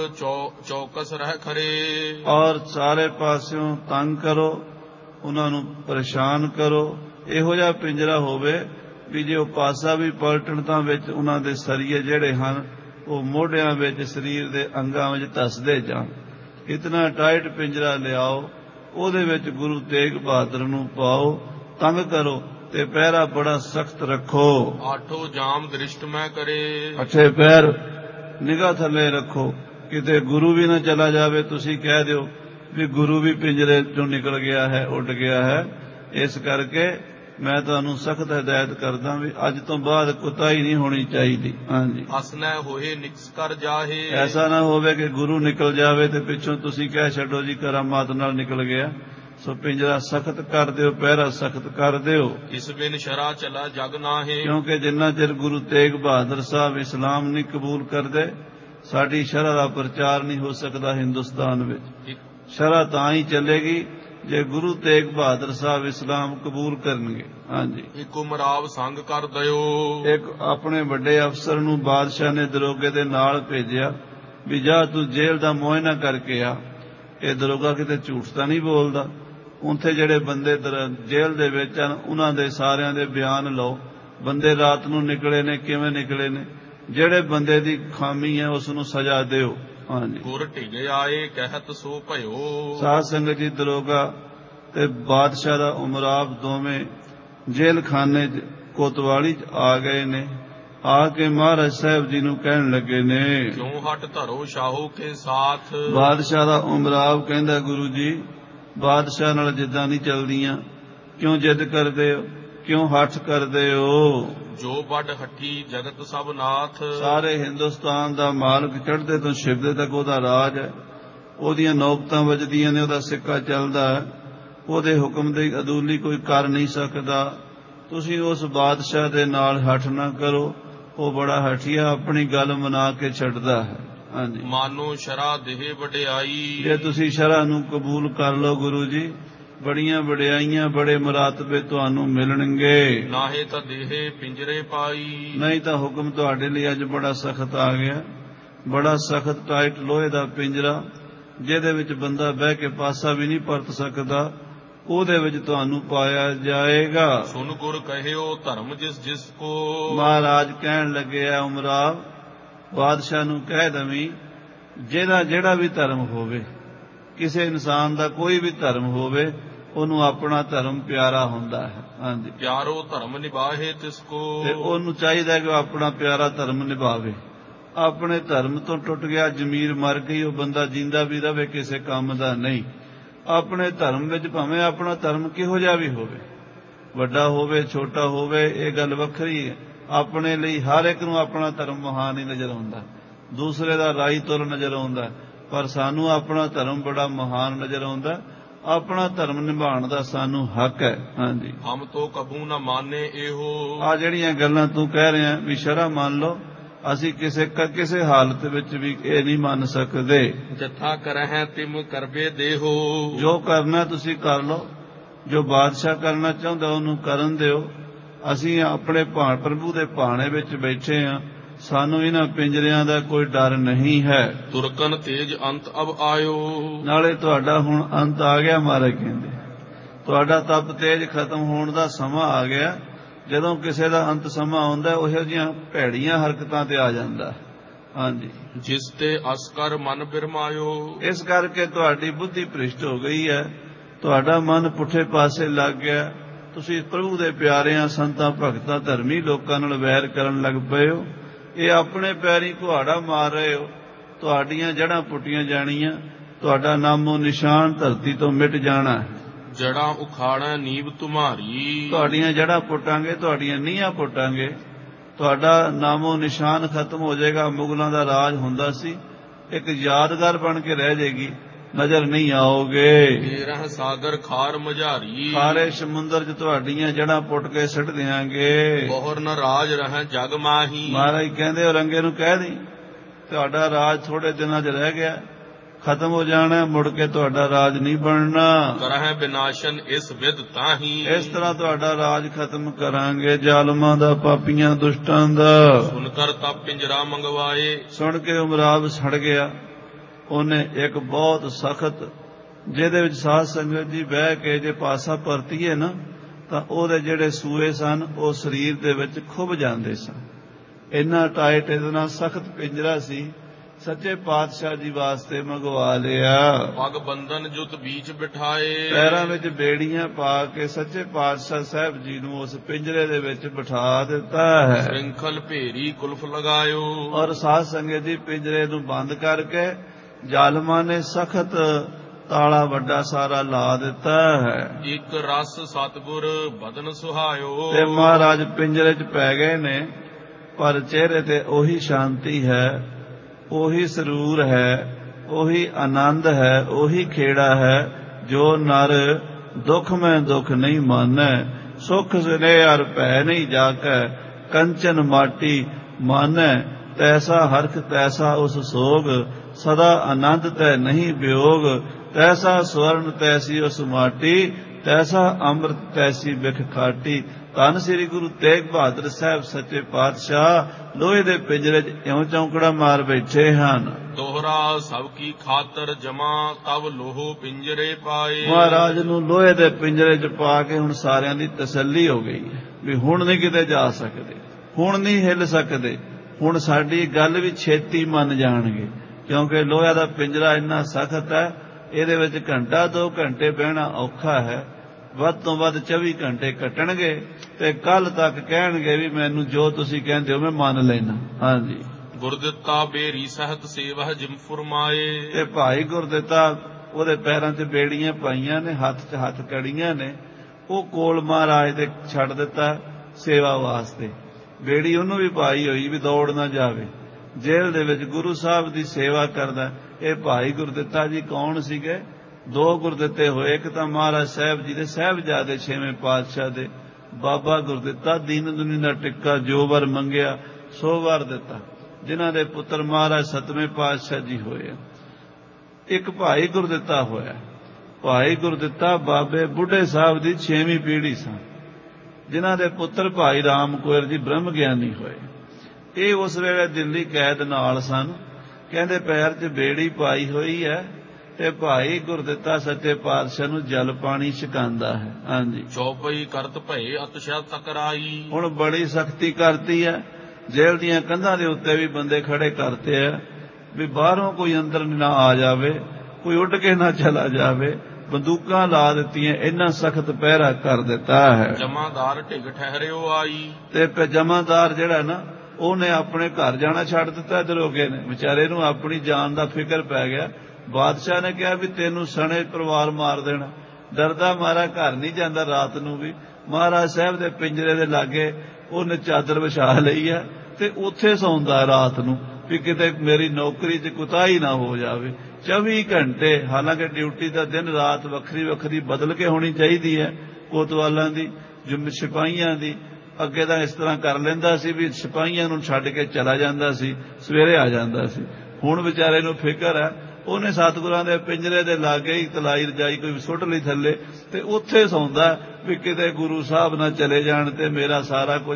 ਚੌਕਸ ਰਹਿ ਖਰੇ, ਔਰ ਸਾਰੇ ਪਾਸਿਓਂ ਤੰਗ ਕਰੋ, ਉਹਨਾਂ ਨੂੰ ਪਰੇਸ਼ਾਨ ਕਰੋ। ਇਹੋ ਜਿਹਾ ਪਿੰਜਰਾ ਹੋਵੇ ਵੀ ਜੇ ਉਹ ਪਾਸਾ ਵੀ ਪਲਟਣ ਤਾਂ ਵਿੱਚ ਉਹਨਾਂ ਦੇ ਸਰੀਏ ਜਿਹੜੇ ਹਨ ਉਹ ਮੋਢਿਆਂ ਵਿੱਚ, ਸਰੀਰ ਦੇ ਅੰਗਾਂ ਵਿੱਚ ਧੱਸਦੇ ਜਾਣ। ਇਤਨਾ ਟਾਈਟ ਪਿੰਜਰਾ ਲਿਆਓ, ਉਹਦੇ ਵਿੱਚ ਗੁਰੂ ਤੇਗ ਬਹਾਦਰ ਨੂੰ ਪਾਓ, ਤੰਗ ਕਰੋ ਤੇ ਪਹਿਰਾ ਬੜਾ ਸਖਤ ਰੱਖੋ। ਆਠੋ ਜਾਮ ਦ੍ਰਿਸ਼ਟ ਮੈਂ ਕਰੇ, ਅੱਠੇ ਪੈਰ ਨਿਗਾਹ ਥੱਲੇ ਰੱਖੋ, ਕਿਤੇ ਗੁਰੂ ਵੀ ਨਾ ਚਲਾ ਜਾਵੇ, ਤੁਸੀਂ ਕਹਿ ਦਿਓ ਵੀ ਗੁਰੂ ਵੀ ਪਿੰਜਰੇ ਚੋਂ ਨਿਕਲ ਗਿਆ ਹੈ, ਉੱਡ ਗਿਆ ਹੈ। ਇਸ ਕਰਕੇ ਮੈਂ ਤੁਹਾਨੂੰ ਸਖਤ ਹਦਾਇਤ ਕਰਦਾ ਵੀ ਅੱਜ ਤੋਂ ਬਾਅਦ ਕੁਤਾਹੀ ਨਹੀਂ ਹੋਣੀ ਚਾਹੀਦੀ। ਹਾਂਜੀ। ਹਸਨੈ ਹੋਏ ਨਿਕਸ ਕਰ ਜਾਹੇ, ਐਸਾ ਨਾ ਹੋਵੇ ਕਿ ਗੁਰੂ ਨਿਕਲ ਜਾਵੇ ਤੇ ਪਿੱਛੋਂ ਤੁਸੀਂ ਕਹਿ ਛੱਡੋ ਜੀ ਕਰਾਮਾਤ ਨਾਲ ਨਿਕਲ ਗਿਆ। ਸੋ ਪਿੰਜਰਾ ਸਖਤ ਕਰ ਦਿਓ, ਪਹਿਰਾ ਸਖਤ ਕਰ ਦਿਓ। ਇਸ ਬਿਨ ਸ਼ਰਾ ਚਲਾ ਜਗ ਨਾਹੇ, ਕਿਉਂਕਿ ਜਿੰਨਾ ਚਿਰ ਗੁਰੂ ਤੇਗ ਬਹਾਦਰ ਸਾਹਿਬ ਇਸਲਾਮ ਨਹੀਂ ਕਬੂਲ ਕਰਦੇ, ਸਾਡੀ ਸ਼ਰ੍ਹਾ ਦਾ ਪ੍ਰਚਾਰ ਨਹੀਂ ਹੋ ਸਕਦਾ ਹਿੰਦੁਸਤਾਨ ਵਿੱਚ। ਸ਼ਰ੍ਹਾ ਤਾਂ ਹੀ ਚੱਲੇਗੀ ਜੇ ਗੁਰੂ ਤੇਗ ਬਹਾਦਰ ਸਾਹਿਬ ਇਸਲਾਮ ਕਬੂਲ ਕਰਨਗੇ। ਹਾਂਜੀ। ਇੱਕ ਉਮਰਾਵ ਸੰਗ ਕਰ ਦਿਓ, ਇੱਕ ਆਪਣੇ ਵੱਡੇ ਅਫਸਰ ਨੂੰ ਬਾਦਸ਼ਾਹ ਨੇ ਦਰੋਗੇ ਦੇ ਨਾਲ ਭੇਜਿਆ ਵੀ ਜਾ ਤੂੰ ਜੇਲ੍ਹ ਦਾ ਮੁਆਇਨਾ ਕਰਕੇ ਆ। ਇਹ ਦਰੋਗਾ ਕਿਤੇ ਝੂਠ ਤਾਂ ਨਹੀਂ ਬੋਲਦਾ। ਉੱਥੇ ਜਿਹੜੇ ਬੰਦੇ ਜੇਲ੍ਹ ਦੇ ਵਿੱਚ ਹਨ ਉਹਨਾਂ ਦੇ ਸਾਰਿਆਂ ਦੇ ਬਿਆਨ ਲਓ, ਬੰਦੇ ਰਾਤ ਨੂੰ ਨਿਕਲੇ ਨੇ, ਕਿਵੇਂ ਨਿਕਲੇ ਨੇ, ਜਿਹੜੇ ਬੰਦੇ ਦੀ ਖਾਮੀ ਹੈ ਉਸ ਨੂੰ ਸਜ਼ਾ ਦਿਓ। ਹਾਂਜੀ। ਗੁਰ ਢਿਗੇ ਆਏ ਕਹਿਤ ਸੋ ਭਇਓ, ਸਾਧ ਸੰਗਤ ਜੀ ਦਰੋਗਾ ਤੇ ਬਾਦਸ਼ਾਹ ਦਾ ਉਮਰਾਵ ਦੋਵੇਂ ਜੇਲ੍ਹ ਖਾਨੇ ਚ ਕੋਤਵਾਲੀ ਚ ਆ ਗਏ ਨੇ। ਆ ਕੇ ਮਹਾਰਾਜ ਸਾਹਿਬ ਜੀ ਨੂੰ ਕਹਿਣ ਲੱਗੇ ਨੇ, ਕਿਉਂ ਹਟ ਧਰੋ ਸ਼ਾਹੋ ਕੇ ਸਾਥ। ਬਾਦਸ਼ਾਹ ਦਾ ਉਮਰਾਵ ਕਹਿੰਦਾ, ਗੁਰੂ ਜੀ ਬਾਦਸ਼ਾਹ ਨਾਲ ਜਿੱਦਾਂ ਨਹੀਂ ਚੱਲਦੀਆਂ, ਕਿਉਂ ਜਿੱਦ ਕਰਦੇ ਹੋ, ਕਿਉਂ ਹੱਠ ਕਰਦੇ ਹੋ। ਜੋ ਵੱਡ ਹੱਠੀ ਜਗਤ ਸਭ ਨਾਥ, ਸਾਰੇ ਹਿੰਦੁਸਤਾਨ ਦਾ ਮਾਲਕ ਚੜ੍ਹਦੇ ਤੋਂ ਛਿਪਦੇ ਤੱਕ ਉਹਦਾ ਰਾਜ ਹੈ, ਉਹਦੀਆਂ ਨੌਬਤਾਂ ਵੱਜਦੀਆਂ ਨੇ, ਉਹਦਾ ਸਿੱਕਾ ਚੱਲਦਾ ਹੈ, ਉਹਦੇ ਹੁਕਮ ਦੀ ਅਦੂਲੀ ਕੋਈ ਕਰ ਨਹੀਂ ਸਕਦਾ। ਤੁਸੀਂ ਉਸ ਬਾਦਸ਼ਾਹ ਦੇ ਨਾਲ ਹੱਠ ਨਾ ਕਰੋ, ਉਹ ਬੜਾ ਹਠੀਆ ਆਪਣੀ ਗੱਲ ਮਨਾ ਕੇ ਛੱਡਦਾ ਹੈ। ਹਾਂਜੀ। ਮਾਨੋ ਸ਼ਰਾ ਦੇਹ ਵਡਿਆਈ, ਜੇ ਤੁਸੀਂ ਸ਼ਰ੍ਹਾ ਨੂੰ ਕਬੂਲ ਕਰ ਲਓ ਗੁਰੂ ਜੀ, ਬੜੀਆਂ ਵਡਿਆਈਆਂ, ਬੜੇ ਮੁਰਾਤਬੇ ਤੁਹਾਨੂੰ ਮਿਲਣਗੇ। ਨਾਹੇ ਤਾਂ ਦੇਹ ਪਿੰਜਰੇ ਪਾਈ, ਨਹੀਂ ਤਾਂ ਹੁਕਮ ਤੁਹਾਡੇ ਲਈ ਅੱਜ ਬੜਾ ਸਖਤ ਆ ਗਿਆ, ਬੜਾ ਸਖਤ ਟਾਈਟ ਲੋਹੇ ਦਾ ਪਿੰਜਰਾ, ਜਿਹਦੇ ਵਿੱਚ ਬੰਦਾ ਬਹਿ ਕੇ ਪਾਸਾ ਵੀ ਨਹੀਂ ਪਰਤ ਸਕਦਾ, ਉਹਦੇ ਵਿੱਚ ਤੁਹਾਨੂੰ ਪਾਇਆ ਜਾਏਗਾ। ਸੁਨ ਗੁਰ ਕਹਿਓ ਧਰਮ ਜਿਸ ਜਿਸ ਕੋ, ਮਹਾਰਾਜ ਕਹਿਣ ਲੱਗੇ ਆ ਉਮਰਾਵ ਬਾਦਸ਼ਾਹ ਨੂੰ ਕਹਿ ਦਵੀਂ ਜਿਹੜਾ ਜਿਹੜਾ ਵੀ ਧਰਮ ਹੋਵੇ, ਕਿਸੇ ਇਨਸਾਨ ਦਾ ਕੋਈ ਵੀ ਧਰਮ ਹੋਵੇ, ਉਹਨੂੰ ਆਪਣਾ ਧਰਮ ਪਿਆਰਾ ਹੁੰਦਾ ਹੈ। ਹਾਂਜੀ। ਪਿਆਰੋ ਧਰਮ ਨਿਭਾਹੇ ਤਿਸ ਕੋ, ਤੇ ਉਹਨੂੰ ਚਾਹੀਦਾ ਕਿ ਉਹ ਆਪਣਾ ਪਿਆਰਾ ਧਰਮ ਨਿਭਾਵੇ। ਆਪਣੇ ਧਰਮ ਤੋਂ ਟੁੱਟ ਗਿਆ, ਜ਼ਮੀਰ ਮਰ ਗਈ, ਉਹ ਬੰਦਾ ਜਿੰਦਾ ਵੀ ਰਵੇ ਕਿਸੇ ਕੰਮ ਦਾ ਨਹੀਂ। ਆਪਣੇ ਧਰਮ ਵਿੱਚ ਭਾਵੇਂ ਆਪਣਾ ਧਰਮ ਕਿਹੋ ਜਿਹਾ ਵੀ ਹੋਵੇ, ਵੱਡਾ ਹੋਵੇ ਛੋਟਾ ਹੋਵੇ, ਇਹ ਗੱਲ ਵੱਖਰੀ ਹੈ। ਆਪਣੇ ਲਈ ਹਰ ਇੱਕ ਨੂੰ ਆਪਣਾ ਧਰਮ ਮਹਾਨ ਹੀ ਨਜ਼ਰ ਆਉਂਦਾ, ਦੂਸਰੇ ਦਾ ਰਾਈ ਤੁਰ ਨਜ਼ਰ ਆਉਂਦਾ, ਪਰ ਸਾਨੂੰ ਆਪਣਾ ਧਰਮ ਬੜਾ ਮਹਾਨ ਨਜ਼ਰ ਆਉਂਦਾ। ਆਪਣਾ ਧਰਮ ਨਿਭਾਉਣ ਦਾ ਸਾਨੂੰ ਹੱਕ ਹੈ। ਹਾਂਜੀ। ਹਮ ਤੋ ਕਬੂ ਨਾ ਮਾਨੇ ਇਹੋ, ਆ ਜਿਹੜੀਆਂ ਗੱਲਾਂ ਤੂੰ ਕਹਿ ਰਿਹਾ ਵੀ ਸ਼ਰ੍ਹਾ ਮੰਨ ਲਓ, ਅਸੀਂ ਕਿਸੇ ਕਿਸੇ ਹਾਲਤ ਵਿੱਚ ਵੀ ਇਹ ਨਹੀਂ ਮੰਨ ਸਕਦੇ। ਜਥਾ ਕਰਹਿ ਤਿਮ ਕਰਬੇ ਦੇਹੋ, ਜੋ ਕਰਨਾ ਤੁਸੀਂ ਕਰ ਲਓ, ਜੋ ਬਾਦਸ਼ਾਹ ਕਰਨਾ ਚਾਹੁੰਦਾ ਉਹਨੂੰ ਕਰਨ ਦਿਓ। ਅਸੀਂ ਆਪਣੇ ਭਾਣ ਪ੍ਰਭੂ ਦੇ ਭਾਣੇ ਵਿੱਚ ਬੈਠੇ ਹਾਂ, ਸਾਨੂੰ ਇਹਨਾਂ ਪਿੰਜਰਿਆਂ ਦਾ ਕੋਈ ਡਰ ਨਹੀਂ ਹੈ। ਤੁਰਕਨ ਤੇਜ ਅੰਤ ਅਬ ਆਇਓ। ਨਾਲੇ ਤੁਹਾਡਾ ਹੁਣ ਅੰਤ ਆ ਗਿਆ। ਮਹਾਰਾਜ ਕਹਿੰਦੇ ਤੁਹਾਡਾ ਤਪ ਤੇਜ ਖਤਮ ਹੋਣ ਦਾ ਸਮਾਂ ਆ ਗਿਆ। ਜਦੋਂ ਕਿਸੇ ਦਾ ਅੰਤ ਸਮਾਂ ਆਉਂਦਾ ਉਹੋ ਜਿਹੀਆਂ ਭੈੜੀਆਂ ਹਰਕਤਾਂ ਤੇ ਆ ਜਾਂਦਾ। ਹਾਂਜੀ, ਜਿਸ ਤੇ ਅਸਕਰ ਮਨ ਬਿਰਮਾਇਓ। ਇਸ ਕਰਕੇ ਤੁਹਾਡੀ ਬੁੱਧੀ ਭ੍ਰਿਸ਼ਟ ਹੋ ਗਈ ਹੈ, ਤੁਹਾਡਾ ਮਨ ਪੁੱਠੇ ਪਾਸੇ ਲੱਗ ਗਿਆ। ਤੁਸੀਂ ਪ੍ਰਭੂ ਦੇ ਪਿਆਰਿਆਂ ਸੰਤਾਂ ਭਗਤਾਂ ਧਰਮੀ ਲੋਕਾਂ ਨਾਲ ਵੈਰ ਕਰਨ ਲੱਗ ਪਏ ਹੋ। ਇਹ ਆਪਣੇ ਪੈਰੀਂ ਕੁਹਾੜਾ ਮਾਰ ਰਹੇ ਹੋ। ਤੁਹਾਡੀਆਂ ਜੜ੍ਹਾਂ ਪੁੱਟੀਆਂ ਜਾਣੀਆਂ, ਤੁਹਾਡਾ ਨਾਮੋ ਨਿਸ਼ਾਨ ਧਰਤੀ ਤੋਂ ਮਿਟ ਜਾਣਾ। ਜੜ੍ਹਾਂ ਉਖਾੜਾ ਨੀਂਵ ਤੁਮਾਰੀ। ਤੁਹਾਡੀਆਂ ਜੜ੍ਹਾਂ ਪੁੱਟਾਂਗੇ, ਤੁਹਾਡੀਆਂ ਨੀਹਾਂ ਪੁੱਟਾਂਗੇ, ਤੁਹਾਡਾ ਨਾਮੋ ਨਿਸ਼ਾਨ ਖਤਮ ਹੋ ਜਾਏਗਾ। ਮੁਗਲਾਂ ਦਾ ਰਾਜ ਹੁੰਦਾ ਸੀ, ਇੱਕ ਯਾਦਗਾਰ ਬਣ ਕੇ ਰਹਿ ਜਾਏਗੀ, ਨਜ਼ਰ ਨਹੀਂ ਆਓਗੇ। ਤੇਰਾ ਸਾਗਰ ਖਾਰ ਮਝਾਰੀ। ਖਾਰੇ ਸਮੁੰਦਰ 'ਚ ਤੁਹਾਡੀਆਂ ਜੜ੍ਹਾਂ ਪੁੱਟ ਕੇ ਸਿੱਟ ਦਿਆਂਗੇ। ਬਹੁਰ ਨ ਰਾਜ ਰਹਿ ਜਗ ਮਾਹੀ। ਮਹਾਰਾਜ ਕਹਿੰਦੇ ਔਰੰਗੇ ਨੂੰ ਕਹਿ ਦੀ ਤੁਹਾਡਾ ਰਾਜ ਥੋੜੇ ਦਿਨਾਂ 'ਚ ਰਹਿ ਗਿਆ, ਖਤਮ ਹੋ ਜਾਣਾ, ਮੁੜ ਕੇ ਤੁਹਾਡਾ ਰਾਜ ਨਹੀਂ ਬਣਨਾ। ਕਰਹਿ ਵਿਨਾਸ਼ਨ ਇਸ ਵਿਦ ਤਾਹੀ। ਇਸ ਤਰ੍ਹਾਂ ਤੁਹਾਡਾ ਰਾਜ ਖਤਮ ਕਰਾਂਗੇ, ਜ਼ਾਲਮਾਂ ਦਾ, ਪਾਪੀਆਂ ਦੁਸ਼ਟਾਂ ਦਾ। ਸੁਣ ਕਰ ਤਪ ਪਿੰਜਰਾ ਮੰਗਵਾਏ। ਸੁਣ ਕੇ ਉਮਰਾਵ ਸੜ ਗਿਆ। ਉਹਨੇ ਇੱਕ ਬਹੁਤ ਸਖਤ, ਜਿਹਦੇ ਵਿੱਚ ਸਾਧ ਸੰਗਤ ਜੀ ਬਹਿ ਕੇ ਜੇ ਪਾਸਾ ਪਰਤੀਏ ਨਾ ਤਾਂ ਉਹਦੇ ਜਿਹੜੇ ਸੂਏ ਸਨ ਉਹ ਸਰੀਰ ਦੇ ਵਿੱਚ ਖੁੱਭ ਜਾਂਦੇ ਸਨ। ਇੰਨਾ ਟਾਈਟ, ਇਤਨਾ ਸਖਤ ਪਿੰਜਰਾ ਸੀ। ਸੱਚੇ ਪਾਤਸ਼ਾਹ ਜੀ ਵਾਸਤੇ ਮੰਗਵਾ ਲਿਆ। ਪਗ ਬੰਧਨ ਜੁਤ ਬੀਚ ਬਿਠਾਏ। ਪੈਰਾਂ ਵਿੱਚ ਬੇੜੀਆਂ ਪਾ ਕੇ ਸੱਚੇ ਪਾਤਸ਼ਾਹ ਸਾਹਿਬ ਜੀ ਨੂੰ ਉਸ ਪਿੰਜਰੇ ਦੇ ਵਿੱਚ ਬਿਠਾ ਦਿੱਤਾ ਹੈ। ਸ਼੍ਰਿੰਖਲ ਭੇਰੀ ਕੁਲਫ ਲਗਾਇਓ। ਔਰ ਸਾਧ ਸੰਗਤ ਜੀ ਪਿੰਜਰੇ ਨੂੰ ਬੰਦ ਕਰਕੇ ਜ਼ਾਲਮਾਂ ਨੇ ਸਖਤ ਤਾਲਾ ਵੱਡਾ ਸਾਰਾ ਲਾ ਦਿੱਤਾ ਹੈ। ਇੱਕ ਰਸ ਸਤਿਗੁਰ ਬਦਨ ਸੁਹਾਇਓ। ਤੇ ਮਹਾਰਾਜ ਪਿੰਜਰੇ 'ਚ ਪੈ ਗਏ ਨੇ, ਪਰ ਚਿਹਰੇ ਤੇ ਉਹੀ ਸ਼ਾਂਤੀ ਹੈ, ਉਹੀ ਸਰੂਰ ਹੈ, ਉਹੀ ਆਨੰਦ ਹੈ, ਉਹੀ ਖੇੜਾ ਹੈ ਜੋ ਨਰ ਦੁੱਖ ਮੈਂ ਦੁੱਖ ਨਹੀਂ ਮਾਨੈ। ਸੁਖ ਸਨੇ ਅਰ ਭੈ ਨਹੀਂ ਜਾਕੈ, ਕੰਚਨ ਮਾਟੀ ਮਾਨੈ। ਤੈਸਾ ਹਰਖ ਤੈਸਾ ਉਸ ਸੋਗ, ਸਦਾ ਆਨੰਦ ਤੈ ਨਹੀਂ ਵਿਯੋਗ। ਤੈਸਾ ਸਵਰਨ ਤੈਸੀ ਉਸ ਮਾਟੀ, ਤੈਸਾ ਅੰਮ੍ਰਿਤ ਤੈਸੀ ਬਿਖ ਖਾਟੀ। ਧੰਨ ਸ੍ਰੀ ਗੁਰੂ ਤੇਗ ਬਹਾਦਰ ਸਾਹਿਬ ਸੱਚੇ ਪਾਤਸ਼ਾਹ ਲੋਹੇ ਦੇ ਪਿੰਜਰੇ 'ਚ ਇਉਂ ਚੌਂਕੜਾ ਮਾਰ ਬੈਠੇ ਹਨ। ਦੋਹਰਾ ਸਭ ਕੀ ਖਾਤਰ ਜਮਾ, ਤਬ ਲੋਹੋ ਪਿੰਜਰੇ ਪਾਏ। ਮਹਾਰਾਜ ਨੂੰ ਲੋਹੇ ਦੇ ਪਿੰਜਰੇ 'ਚ ਪਾ ਕੇ ਹੁਣ ਸਾਰਿਆਂ ਦੀ ਤਸੱਲੀ ਹੋ ਗਈ ਵੀ ਹੁਣ ਨਹੀਂ ਕਿਤੇ ਜਾ ਸਕਦੇ, ਹੁਣ ਨਹੀਂ ਹਿੱਲ ਸਕਦੇ, ਹੁਣ ਸਾਡੀ ਗੱਲ ਵੀ ਛੇਤੀ ਮੰਨ ਜਾਣਗੇ, ਕਿਉਂਕਿ ਲੋਹੇ ਦਾ ਪਿੰਜਰਾ ਇੰਨਾ ਸਖਤ ਹੈ, ਇਹਦੇ ਵਿੱਚ ਘੰਟਾ ਦੋ ਘੰਟੇ ਬਹਿਣਾ ਔਖਾ ਹੈ। ਵੱਧ ਤੋਂ ਵੱਧ ਚੌਵੀ ਘੰਟੇ ਕੱਟਣਗੇ ਤੇ ਕੱਲ ਤੱਕ ਕਹਿਣਗੇ ਵੀ ਮੈਨੂੰ ਜੋ ਤੁਸੀਂ ਕਹਿੰਦੇ ਹੋ ਮੈਂ ਮੰਨ ਲੈਣਾ। ਹਾਂਜੀ, ਗੁਰਦਿੱਤਾ ਬੇਰੀ ਸਹਿਤ ਸੇਵਾ ਜਿਮ ਫੁਰਮਾਏ। ਤੇ ਭਾਈ ਗੁਰਦਿੱਤਾ ਉਹਦੇ ਪੈਰਾਂ 'ਚ ਬੇੜੀਆਂ ਪਾਈਆਂ ਨੇ, ਹੱਥ 'ਚ ਹੱਥ ਕੜੀਆਂ ਨੇ, ਉਹ ਕੋਲ ਮਹਾਰਾਜ ਦੇ ਛੱਡ ਦਿੱਤਾ ਸੇਵਾ ਵਾਸਤੇ। ਬੇੜੀ ਉਹਨੂੰ ਵੀ ਪਾਈ ਹੋਈ ਵੀ ਦੌੜ ਨਾ ਜਾਵੇ। ਜੇਲ੍ਹ ਦੇ ਵਿੱਚ ਗੁਰੂ ਸਾਹਿਬ ਦੀ ਸੇਵਾ ਕਰਦਾ। ਇਹ ਭਾਈ ਗੁਰਦਿੱਤਾ ਜੀ ਕੌਣ ਸੀਗੇ? ਦੋ ਗੁਰਦਿੱਤੇ ਹੋਏ। ਇੱਕ ਤਾਂ ਮਹਾਰਾਜ ਸਾਹਿਬ ਜੀ ਦੇ ਸਾਹਿਬਜ਼ਾਦੇ ਛੇਵੇਂ ਪਾਤਸ਼ਾਹ ਦੇ ਬਾਬਾ ਗੁਰਦਿੱਤਾ, ਦੀਨ ਦੁਨੀ ਦਾ ਟਿੱਕਾ ਜੋ ਵਰ ਮੰਗਿਆ ਸੋ ਵਰ ਦਿੱਤਾ, ਜਿਨ੍ਹਾਂ ਦੇ ਪੁੱਤਰ ਮਹਾਰਾਜ ਸਤਵੇਂ ਪਾਤਸ਼ਾਹ ਜੀ ਹੋਏ। ਇੱਕ ਭਾਈ ਗੁਰਦਿੱਤਾ ਹੋਇਆ। ਭਾਈ ਗੁਰਦਿੱਤਾ ਬਾਬੇ ਬੁੱਢੇ ਸਾਹਿਬ ਦੀ ਛੇਵੀਂ ਪੀੜ੍ਹੀ ਸਨ, ਜਿਨ੍ਹਾਂ ਦੇ ਪੁੱਤਰ ਭਾਈ ਰਾਮ ਕੋਇਰ ਜੀ ਬ੍ਰਹਮ ਗਿਆਨੀ ਹੋਏ। ਇਹ ਉਸ ਵੇਲੇ ਦਿੱਲੀ ਕੈਦ ਨਾਲ ਸਨ। ਕਹਿੰਦੇ ਪੈਰ 'ਚ ਬੇੜੀ ਪਾਈ ਹੋਈ ਹੈ ਤੇ ਭਾਈ ਗੁਰਦਿੱਤਾ ਸੱਚੇ ਪਾਤਸ਼ਾਹ ਨੂੰ ਜਲ ਪਾਣੀ ਛਕਾਉਂਦਾ ਹੈ। ਹਾਂਜੀ, ਚੌਪਈ ਕਰਤ ਭਏ ਅਤਸ਼ਾ ਤਕਰਾਈ। ਹੁਣ ਬੜੀ ਸਖਤੀ ਕਰਤੀ ਹੈ। ਜੇਲ੍ਹ ਦੀਆਂ ਕੰਧਾਂ ਦੇ ਉੱਤੇ ਵੀ ਬੰਦੇ ਖੜੇ ਕਰਤੇ ਆ ਵੀ ਬਾਹਰੋਂ ਕੋਈ ਅੰਦਰ ਨਾ ਆ ਜਾਵੇ, ਕੋਈ ਉੱਡ ਕੇ ਨਾ ਚਲਾ ਜਾਵੇ। ਬੰਦੂਕਾਂ ਲਾ ਦਿੱਤੀਆਂ, ਇੰਨਾ ਸਖਤ ਪਹਿਰਾ ਕਰ ਦਿੱਤਾ ਹੈ। ਜਮਾਦਾਰ ਢਿੱਗ ਠਹਿਰਿਓ ਆਈ। ਤੇ ਜਮਾਦਾਰ ਜਿਹੜਾ ਨਾ ਉਹਨੇ ਆਪਣੇ ਘਰ ਜਾਣਾ ਛੱਡ ਦਿੱਤਾ। ਦਰੋਗੇ ਨੇ ਵਿਚਾਰੇ ਨੂੰ ਆਪਣੀ ਜਾਨ ਦਾ ਫਿਕਰ ਪੈ ਗਿਆ। ਬਾਦਸ਼ਾਹ ਨੇ ਕਿਹਾ ਵੀ ਤੈਨੂੰ ਸਣੇ ਪਰਿਵਾਰ ਮਾਰ ਦੇਣਾ। ਡਰਦਾ ਮਾਰਾ ਘਰ ਨਹੀਂ ਜਾਂਦਾ ਰਾਤ ਨੂੰ ਵੀ। ਮਹਾਰਾਜ ਸਾਹਿਬ ਦੇ ਪਿੰਜਰੇ ਦੇ ਲਾਗੇ ਉਹਨੇ ਚਾਦਰ ਵਿਛਾ ਲਈ ਹੈ ਤੇ ਉੱਥੇ ਸੌਂਦਾ ਰਾਤ ਨੂੰ ਵੀ ਕਿਤੇ ਮੇਰੀ ਨੌਕਰੀ 'ਚ ਕੁਤਾਹੀ ਨਾ ਹੋ ਜਾਵੇ। ਚੌਵੀ ਘੰਟੇ, ਹਾਲਾਂਕਿ ਡਿਊਟੀ ਦਾ ਦਿਨ ਰਾਤ ਵੱਖਰੀ ਵੱਖਰੀ ਬਦਲ ਕੇ ਹੋਣੀ ਚਾਹੀਦੀ ਹੈ। ਕੋਤਵਾਲਾਂ ਦੀ, ਸਿਪਾਹੀਆਂ ਦੀ। ਅੱਗੇ ਤਾਂ ਇਸ ਤਰ੍ਹਾਂ ਕਰ ਲੈਂਦਾ ਸੀ ਵੀ ਸਿਪਾਹੀਆਂ ਨੂੰ ਛੱਡ ਕੇ ਚਲਾ ਜਾਂਦਾ ਸੀ, ਸਵੇਰੇ ਆ ਜਾਂਦਾ ਸੀ। ਹੁਣ ਵਿਚਾਰੇ ਨੂੰ ਫਿਕਰ ਹੈ, ਉਹਨੇ ਸਤਿਗੁਰਾਂ ਦੇ ਪਿੰਜਰੇ ਦੇ ਲਾਗੇ ਹੀ ਤਲਾਈ ਰਜਾਈ ਕੋਈ ਸੁੱਟ ਲਈ ਥੱਲੇ ਤੇ ਉੱਥੇ ਸੌਂਦਾ ਵੀ ਕਿਤੇ ਗੁਰੂ ਸਾਹਿਬ ਨਾ ਚਲੇ ਜਾਣ ਤੇ ਮੇਰਾ ਸਾਰਾ ਕੁਝ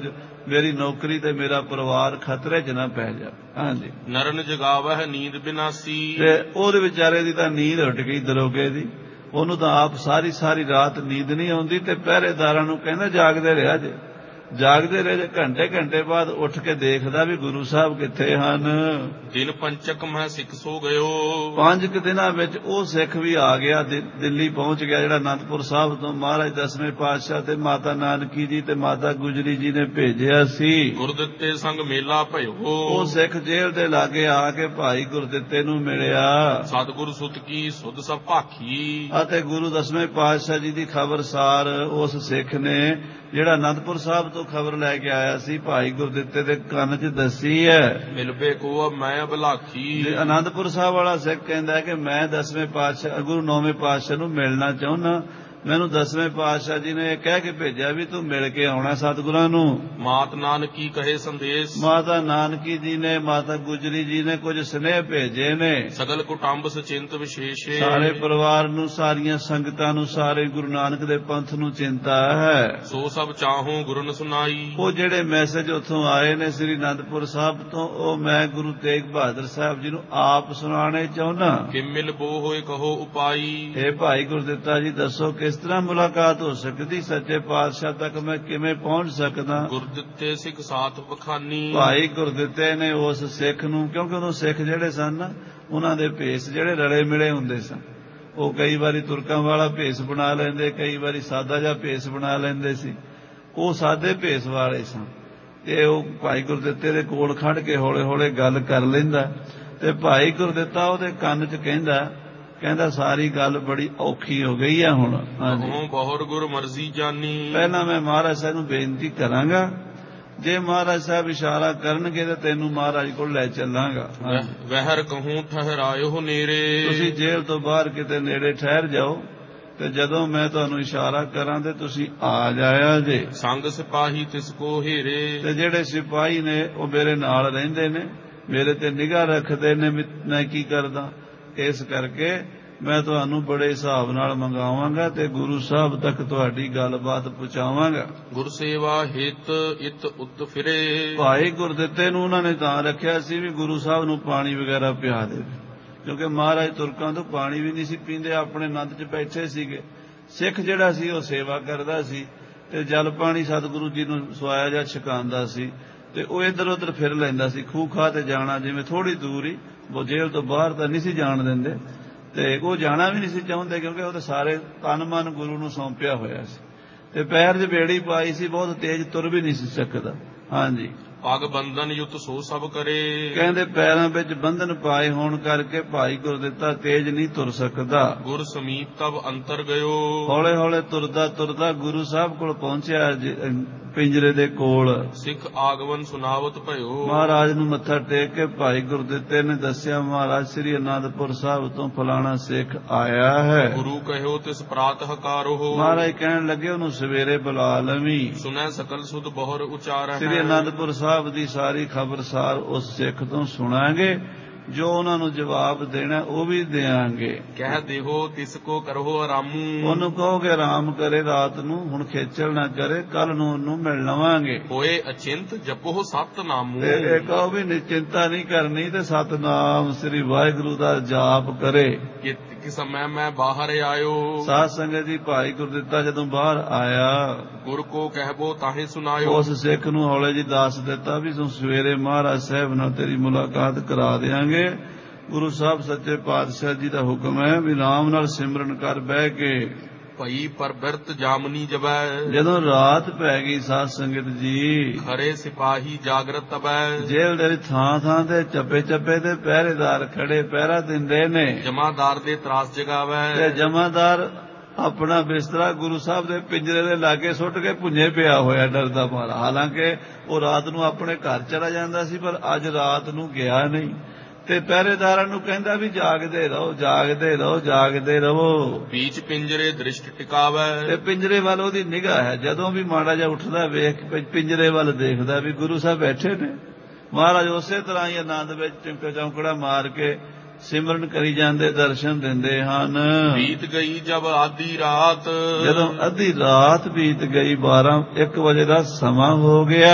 ਮੇਰੀ ਨੌਕਰੀ ਤੇ ਮੇਰਾ ਪਰਿਵਾਰ ਖਤਰੇ 'ਚ ਨਾ ਪੈ ਜਾ। ਹਾਂਜੀ, ਨਰਨ ਜਗਾਵਹਿ ਨੀਂਦ ਬਿਨਾਸੀ। ਤੇ ਉਹਦੇ ਵਿਚਾਰੇ ਦੀ ਤਾਂ ਨੀਂਦ ਉੱਡ ਗਈ ਦਰੋਗੇ ਦੀ, ਉਹਨੂੰ ਤਾਂ ਆਪ ਸਾਰੀ ਸਾਰੀ ਰਾਤ ਨੀਂਦ ਨਹੀਂ ਆਉਂਦੀ, ਤੇ ਪਹਿਰੇਦਾਰਾਂ ਨੂੰ ਕਹਿੰਦਾ ਜਾਗਦੇ ਰਿਹਾ ਜੇ, ਜਾਗਦੇ ਰਹੇ ਜੇ। ਘੰਟੇ ਘੰਟੇ ਬਾਅਦ ਉੱਠ ਕੇ ਦੇਖਦਾ ਵੀ ਗੁਰੂ ਸਾਹਿਬ ਕਿੱਥੇ ਹਨ। ਦਿਨ ਪੰਚਕ ਮੈਂ ਸਿੱਖ ਸੋ ਗਇਓ। ਪੰਜ ਕੁ ਦਿਨਾਂ ਵਿੱਚ ਉਹ ਸਿੱਖ ਵੀ ਆ ਗਿਆ, ਦਿੱਲੀ ਪਹੁੰਚ ਗਿਆ, ਜਿਹੜਾ ਅਨੰਦਪੁਰ ਸਾਹਿਬ ਤੋਂ ਮਹਾਰਾਜ ਦਸਵੇਂ ਪਾਤਸ਼ਾਹ ਤੇ ਮਾਤਾ ਨਾਨਕੀ ਜੀ ਤੇ ਮਾਤਾ ਗੁਜਰੀ ਜੀ ਨੇ ਭੇਜਿਆ ਸੀ। ਗੁਰਦਿੱਤੇ ਸੰਗ ਮੇਲਾ ਭਇਓ। ਉਹ ਸਿੱਖ ਜੇਲ੍ਹ ਦੇ ਲਾਗੇ ਆ ਕੇ ਭਾਈ ਗੁਰਦਿੱਤੇ ਨੂੰ ਮਿਲਿਆ। ਸਤਿਗੁਰ ਸੁਤ ਕੀ ਸੁਧ ਸਭ ਭਾਖੀ। ਅਤੇ ਗੁਰੂ ਦਸਵੇਂ ਪਾਤਸ਼ਾਹ ਜੀ ਦੀ ਖਬਰਸਾਰ ਉਸ ਸਿੱਖ ਨੇ, ਜਿਹੜਾ ਅਨੰਦਪੁਰ ਸਾਹਿਬ ਤੋਂ ਖਬਰ ਲੈ ਕੇ ਆਇਆ ਸੀ, ਭਾਈ ਗੁਰਦਿੱਤੇ ਦੇ ਕੰਨ 'ਚ ਦੱਸੀ ਹੈ। ਮਿਲਬੇ ਕੋ ਮੈਂ ਅਭਲਾਖੀ। ਅਨੰਦਪੁਰ ਸਾਹਿਬ ਵਾਲਾ ਸਿੱਖ ਕਹਿੰਦਾ ਕਿ ਮੈਂ ਦਸਵੇਂ ਪਾਤਸ਼ਾਹ ਗੁਰੂ ਨੌਵੇਂ ਪਾਤਸ਼ਾਹ ਨੂੰ ਮਿਲਣਾ ਚਾਹੁੰਦਾ, ਮੈਨੂੰ ਦਸਵੇਂ ਪਾਤਸ਼ਾਹ ਜੀ ਨੇ ਇਹ ਕਹਿ ਕੇ ਭੇਜਿਆ ਵੀ ਤੂੰ ਮਿਲ ਕੇ ਆਉਣਾ ਸਤਿਗੁਰਾਂ ਨੂੰ। ਮਾਤ ਨਾਨਕੀ ਕਹੇ ਸੰਦੇਸ਼। ਮਾਤਾ ਨਾਨਕੀ ਜੀ ਨੇ, ਮਾਤਾ ਗੁਜਰੀ ਜੀ ਨੇ ਕੁਝ ਸੁਨੇਹੇ ਭੇਜੇ ਨੇ। ਸਗਲ ਕੁਟੰਬ ਸਚਿੰਤ ਵਿਸ਼ੇਸ਼ੇ। ਸਾਰੇ ਪਰਿਵਾਰ ਨੂੰ, ਸਾਰੀਆਂ ਸੰਗਤਾਂ ਨੂੰ, ਸਾਰੇ ਗੁਰੂ ਨਾਨਕ ਦੇ ਪੰਥ ਨੂੰ ਚਿੰਤਾ ਹੈ। ਸੋ ਸਭ ਚਾਹੋ ਗੁਰਨ ਸੁਨਾਈ। ਉਹ ਜਿਹੜੇ ਮੈਸੇਜ ਉੱਥੋਂ ਆਏ ਨੇ ਸ੍ਰੀ ਅਨੰਦਪੁਰ ਸਾਹਿਬ ਤੋਂ, ਉਹ ਮੈਂ ਗੁਰੂ ਤੇਗ ਬਹਾਦਰ ਸਾਹਿਬ ਜੀ ਨੂੰ ਆਪ ਸੁਣਾਉਣੇ ਚਾਹੁੰਦਾ। ਕਿ ਮਿਲ ਬੋ ਹੋਏ ਕਹੋ ਉਪਾਈ। ਇਹ ਭਾਈ ਗੁਰਦਿੱਤਾ ਜੀ ਦੱਸੋ ਕਿਸ ਤਰ੍ਹਾਂ ਮੁਲਾਕਾਤ ਹੋ ਸਕਦੀ, ਸੱਚੇ ਪਾਤਸ਼ਾਹ ਤੱਕ ਮੈਂ ਕਿਵੇਂ ਪਹੁੰਚ ਸਕਦਾ। ਗੁਰਦਿੱਤੇ ਸਿੱਖ ਸਾਥ ਬਖਾਨੀ। ਭਾਈ ਗੁਰਦਿੱਤੇ ਨੇ ਉਸ ਸਿੱਖ ਨੂੰ, ਕਿਉਂਕਿ ਉਦੋਂ ਸਿੱਖ ਜਿਹੜੇ ਸਨ ਨਾ, ਉਹਨਾਂ ਦੇ ਭੇਸ ਜਿਹੜੇ ਰਲੇ ਮਿਲੇ ਹੁੰਦੇ ਸਨ। ਉਹ ਕਈ ਵਾਰੀ ਤੁਰਕਾਂ ਵਾਲਾ ਭੇਸ ਬਣਾ ਲੈਂਦੇ, ਕਈ ਵਾਰੀ ਸਾਦਾ ਜਿਹਾ ਭੇਸ ਬਣਾ ਲੈਂਦੇ ਸੀ। ਉਹ ਸਾਦੇ ਭੇਸ ਵਾਲੇ ਸਨ, ਤੇ ਉਹ ਭਾਈ ਗੁਰਦਿੱਤੇ ਦੇ ਕੋਲ ਖੜ ਕੇ ਹੌਲੇ ਹੌਲੇ ਗੱਲ ਕਰ ਲੈਂਦਾ, ਤੇ ਭਾਈ ਗੁਰਦਿੱਤਾ ਉਹਦੇ ਕੰਨ 'ਚ ਕਹਿੰਦਾ ਕਹਿੰਦਾ ਸਾਰੀ ਗੱਲ ਬੜੀ ਔਖੀ ਹੋ ਗਈ ਆ ਹੁਣ। ਹਾਂਜੀ, ਬਹੁਤ ਗੁਰ ਮਰਜ਼ੀ ਜਾਨੀ। ਪਹਿਲਾਂ ਮੈਂ ਮਹਾਰਾਜ ਸਾਹਿਬ ਨੂੰ ਬੇਨਤੀ ਕਰਾਂਗਾ, ਜੇ ਮਹਾਰਾਜ ਸਾਹਿਬ ਇਸ਼ਾਰਾ ਕਰਨਗੇ ਤਾਂ ਤੈਨੂੰ ਮਹਾਰਾਜ ਕੋਲ ਲੈ ਚੱਲਾਂਗਾ। ਵਹਿਰ ਕਹੂੰ ਠਹਿਰਾਇਓ ਨੇਰੇ। ਤੁਸੀਂ ਜੇਲ੍ਹ ਤੋਂ ਬਾਹਰ ਕਿਤੇ ਨੇੜੇ ਠਹਿਰ ਜਾਓ, ਤੇ ਜਦੋਂ ਮੈਂ ਤੁਹਾਨੂੰ ਇਸ਼ਾਰਾ ਕਰਾਂ ਤੇ ਤੁਸੀਂ ਆ ਜਾਇਆ ਜੇ। ਸੰਗ ਸਿਪਾਹੀ ਤਿਸ ਕੋ ਹੀਰੇ। ਤੇ ਜਿਹੜੇ ਸਿਪਾਹੀ ਨੇ ਉਹ ਮੇਰੇ ਨਾਲ ਰਹਿੰਦੇ ਨੇ, ਮੇਰੇ ਤੇ ਨਿਗਾਹ ਰੱਖਦੇ ਨੇ ਮੈਂ ਕੀ ਕਰਦਾ, ਇਸ ਕਰਕੇ ਮੈਂ ਤੁਹਾਨੂੰ ਬੜੇ ਹਿਸਾਬ ਨਾਲ ਮੰਗਾਵਾਂਗਾ ਤੇ ਗੁਰੂ ਸਾਹਿਬ ਤੱਕ ਤੁਹਾਡੀ ਗੱਲਬਾਤ ਪਹੁੰਚਾਵਾਂਗਾ। ਗੁਰਸੇਵਾ ਹਿਤ ਇਤ ਉਤ ਫਿਰੇ। ਭਾਈ ਗੁਰਦਿੱਤੇ ਨੂੰ ਉਹਨਾਂ ਨੇ ਤਾਂ ਰੱਖਿਆ ਸੀ ਵੀ ਗੁਰੂ ਸਾਹਿਬ ਨੂੰ ਪਾਣੀ ਵਗੈਰਾ ਪਿਆ ਦੇ, ਕਿਉਂਕਿ ਮਹਾਰਾਜ ਤੁਰਕਾਂ ਤੋਂ ਪਾਣੀ ਵੀ ਨਹੀਂ ਸੀ ਪੀਂਦੇ, ਆਪਣੇ ਆਨੰਦ 'ਚ ਬੈਠੇ ਸੀਗੇ। ਸਿੱਖ ਜਿਹੜਾ ਸੀ ਉਹ ਸੇਵਾ ਕਰਦਾ ਸੀ, ਤੇ ਜਲ ਪਾਣੀ ਸਤਿਗੁਰੂ ਜੀ ਨੂੰ ਸਵਾਇਆ ਜਾਂ ਛਕਾਉਂਦਾ ਸੀ, ਤੇ ਉਹ ਇੱਧਰ ਉੱਧਰ ਫਿਰ ਲੈਂਦਾ ਸੀ। ਖੂਹ ਖਾਹ ਤੇ ਜਾਣਾ, ਜਿਵੇਂ ਥੋੜ੍ਹੀ ਦੂਰ ਹੀ, ਉਹ ਜੇਲ੍ਹ ਤੋਂ ਬਾਹਰ ਤਾਂ ਨਹੀਂ ਸੀ ਜਾਣ ਦਿੰਦੇ, ਤੇ ਉਹ ਜਾਣਾ ਵੀ ਨਹੀਂ ਸੀ ਚਾਹੁੰਦੇ, ਕਿਉਂਕਿ ਉਹ ਤਾਂ ਸਾਰੇ ਤਨ ਮਨ ਗੁਰੂ ਨੂੰ ਸੌਂਪਿਆ ਹੋਇਆ ਸੀ, ਤੇ ਪੈਰ 'ਚ ਬੇੜੀ ਪਾਈ ਸੀ, ਬਹੁਤ ਤੇਜ਼ ਤੁਰ ਵੀ ਨਹੀਂ ਸੀ ਸਕਦਾ। ਹਾਂਜੀ, ਪਗ ਬੰਧਨ ਯੁੱਤ ਸੋ ਸਭ ਕਰੇ। ਕਹਿੰਦੇ ਪੈਰਾਂ ਵਿੱਚ ਬੰਧਨ ਪਾਏ ਹੋਣ ਕਰਕੇ ਭਾਈ ਗੁਰਦਿੱਤਾ ਤੇਜ਼ ਨਹੀਂ ਤੁਰ ਸਕਦਾ। ਗੁਰ ਸਮੀਪ ਤਬ ਅੰਤਰ ਗਇਓ। ਹੌਲੇ ਹੌਲੇ ਤੁਰਦਾ ਤੁਰਦਾ ਗੁਰੂ ਸਾਹਿਬ ਕੋਲ ਪਹੁੰਚਿਆ, ਪਿੰਜਰੇ ਦੇ ਕੋਲ। ਸਿੱਖ ਆਗਮਨ ਸੁਨਾਵਤ ਭਇਓ। ਮਹਾਰਾਜ ਨੂੰ ਮੱਥਾ ਟੇਕ ਕੇ ਭਾਈ ਗੁਰਦਿੱਤੇ ਨੇ ਦੱਸਿਆ, ਮਹਾਰਾਜ ਸ੍ਰੀ ਅਨੰਦਪੁਰ ਸਾਹਿਬ ਤੋਂ ਫਲਾਣਾ ਸਿੱਖ ਆਇਆ ਹੈ। ਗੁਰੂ ਕਹਿਓ ਤਿਸ ਪ੍ਰਾਤ ਹਕਾਰੋ। ਮਹਾਰਾਜ ਕਹਿਣ ਲੱਗੇ ਉਹਨੂੰ ਸਵੇਰੇ ਬੁਲਾ ਲਵੀਂ। ਸੁਨੈ ਸਕਲ ਸੁਧ ਬਹੁਰ ਉਚਾਰ। ਸ੍ਰੀ ਅਨੰਦਪੁਰ ਸਾਹਿਬ ਦੀ ਸਾਰੀ ਖਬਰਸਾਰ ਉਸ ਸਿੱਖ ਤੋਂ ਸੁਣਾਂਗੇ, ਜੋ ਉਹਨਾਂ ਨੂੰ ਜਵਾਬ ਦੇਣਾ ਉਹ ਵੀ ਦਿਆਂਗੇ। ਕਹਿ ਦੇਹੋ ਤਿਸ ਕੋ ਕਰੋ ਆਰਾਮੂ। ਉਹਨੂੰ ਕਹੋਗੇ ਆਰਾਮ ਕਰੇ ਰਾਤ ਨੂੰ, ਹੁਣ ਖੇਚਲ ਨਾ ਕਰੇ, ਕੱਲ ਨੂੰ ਉਹਨੂੰ ਮਿਲ ਲਵਾਂਗੇ। ਹੋਏ ਅਚਿੰਤ ਜਪੋ ਸਤਨਾਮੂ। ਇਹ ਕਹੋ ਵੀ ਨਿਚਿੰਤਾ ਨਹੀਂ ਕਰਨੀ, ਤੇ ਸਤਨਾਮ ਸ੍ਰੀ ਵਾਹਿਗੁਰੂ ਦਾ ਜਾਪ ਕਰੇ। ਕਿ ਸਮੇਂ ਮੈਂ ਬਾਹਰ ਆਇਓ। ਸਾਧ ਸੰਗਤ ਜੀ, ਭਾਈ ਗੁਰਦਿੱਤਾ ਜਦੋਂ ਬਾਹਰ ਆਇਆ, ਗੁਰ ਕੋ ਕਹਿਬੋ ਤਾਹੇ ਸੁਨਾਇਓ। ਉਸ ਸਿੱਖ ਨੂੰ ਹੌਲੇ ਜੀ ਦੱਸ ਦਿੱਤਾ ਵੀ ਤੂੰ ਸਵੇਰੇ ਮਹਾਰਾਜ ਸਾਹਿਬ ਨਾਲ ਤੇਰੀ ਮੁਲਾਕਾਤ ਕਰਾ ਦਿਆਂਗੇ। ਗੁਰੂ ਸਾਹਿਬ ਸੱਚੇ ਪਾਤਸ਼ਾਹ ਜੀ ਦਾ ਹੁਕਮ ਹੈ ਵੀ ਨਾਮ ਨਾਲ ਸਿਮਰਨ ਕਰ ਬਹਿ ਕੇ। ਭਈ ਪਰ ਬਿਰਤ ਜਾਮਨੀ ਜਬੈ। ਜਦੋਂ ਰਾਤ ਪੈ ਗਈ ਸਾਧ ਸੰਗਤ ਜੀ, ਖਰੇ ਸਿਪਾਹੀ ਜਾਗਰਤ ਤਬੈ। ਜੇਲ੍ਹ ਦੇ ਥਾਂ ਥਾਂ ਤੇ ਚੱਪੇ ਚੱਪੇ ਤੇ ਪਹਿਰੇਦਾਰ ਖੜੇ ਪਹਿਰਾ ਦਿੰਦੇ ਨੇ। ਜਮਾਦਾਰ ਦੇ ਤਰਾਸ ਜਗਾਵੈ। ਤੇ ਜਮਾਦਾਰ ਆਪਣਾ ਬਿਸਤਰਾ ਗੁਰੂ ਸਾਹਿਬ ਦੇ ਪਿੰਜਰੇ ਦੇ ਲਾਗੇ ਸੁੱਟ ਕੇ ਭੁੰਜੇ ਪਿਆ ਹੋਇਆ ਡਰਦਾ ਮਾਰਾ। ਹਾਲਾਂਕਿ ਉਹ ਰਾਤ ਨੂੰ ਆਪਣੇ ਘਰ ਚਲਾ ਜਾਂਦਾ ਸੀ, ਪਰ ਅੱਜ ਰਾਤ ਨੂੰ ਗਿਆ ਨਹੀਂ, ਤੇ ਪਹਿਰੇਦਾਰਾਂ ਨੂੰ ਕਹਿੰਦਾ ਵੀ ਜਾਗਦੇ ਰਹੋ, ਜਾਗਦੇ ਰਹੋ, ਜਾਗਦੇ ਰਹੋ। ਬੀਚ ਪਿੰਜਰੇ ਦ੍ਰਿਸ਼ਟ ਟਿਕਾਵੈ। ਤੇ ਪਿੰਜਰੇ ਵੱਲ ਉਹਦੀ ਨਿਗਾਹ ਹੈ, ਜਦੋਂ ਵੀ ਮਾੜਾ ਜਿਹਾ ਉੱਠਦਾ ਵੇਖ ਪਿੰਜਰੇ ਵੱਲ ਦੇਖਦਾ ਵੀ ਗੁਰੂ ਸਾਹਿਬ ਬੈਠੇ ਨੇ। ਮਹਾਰਾਜ ਉਸੇ ਤਰ੍ਹਾਂ ਹੀ ਆਨੰਦ ਵਿੱਚ ਚਿਮਕਾ ਚੌਂਕੜਾ ਮਾਰ ਕੇ ਸਿਮਰਨ ਕਰੀ ਜਾਂਦੇ, ਦਰਸ਼ਨ ਦਿੰਦੇ ਹਨ। ਬੀਤ ਗਈ ਜਬ ਆਧੀ ਰਾਤ। ਜਦੋਂ ਅੱਧੀ ਰਾਤ ਬੀਤ ਗਈ, ਬਾਰਾਂ ਇੱਕ ਵਜੇ ਦਾ ਸਮਾਂ ਹੋ ਗਿਆ।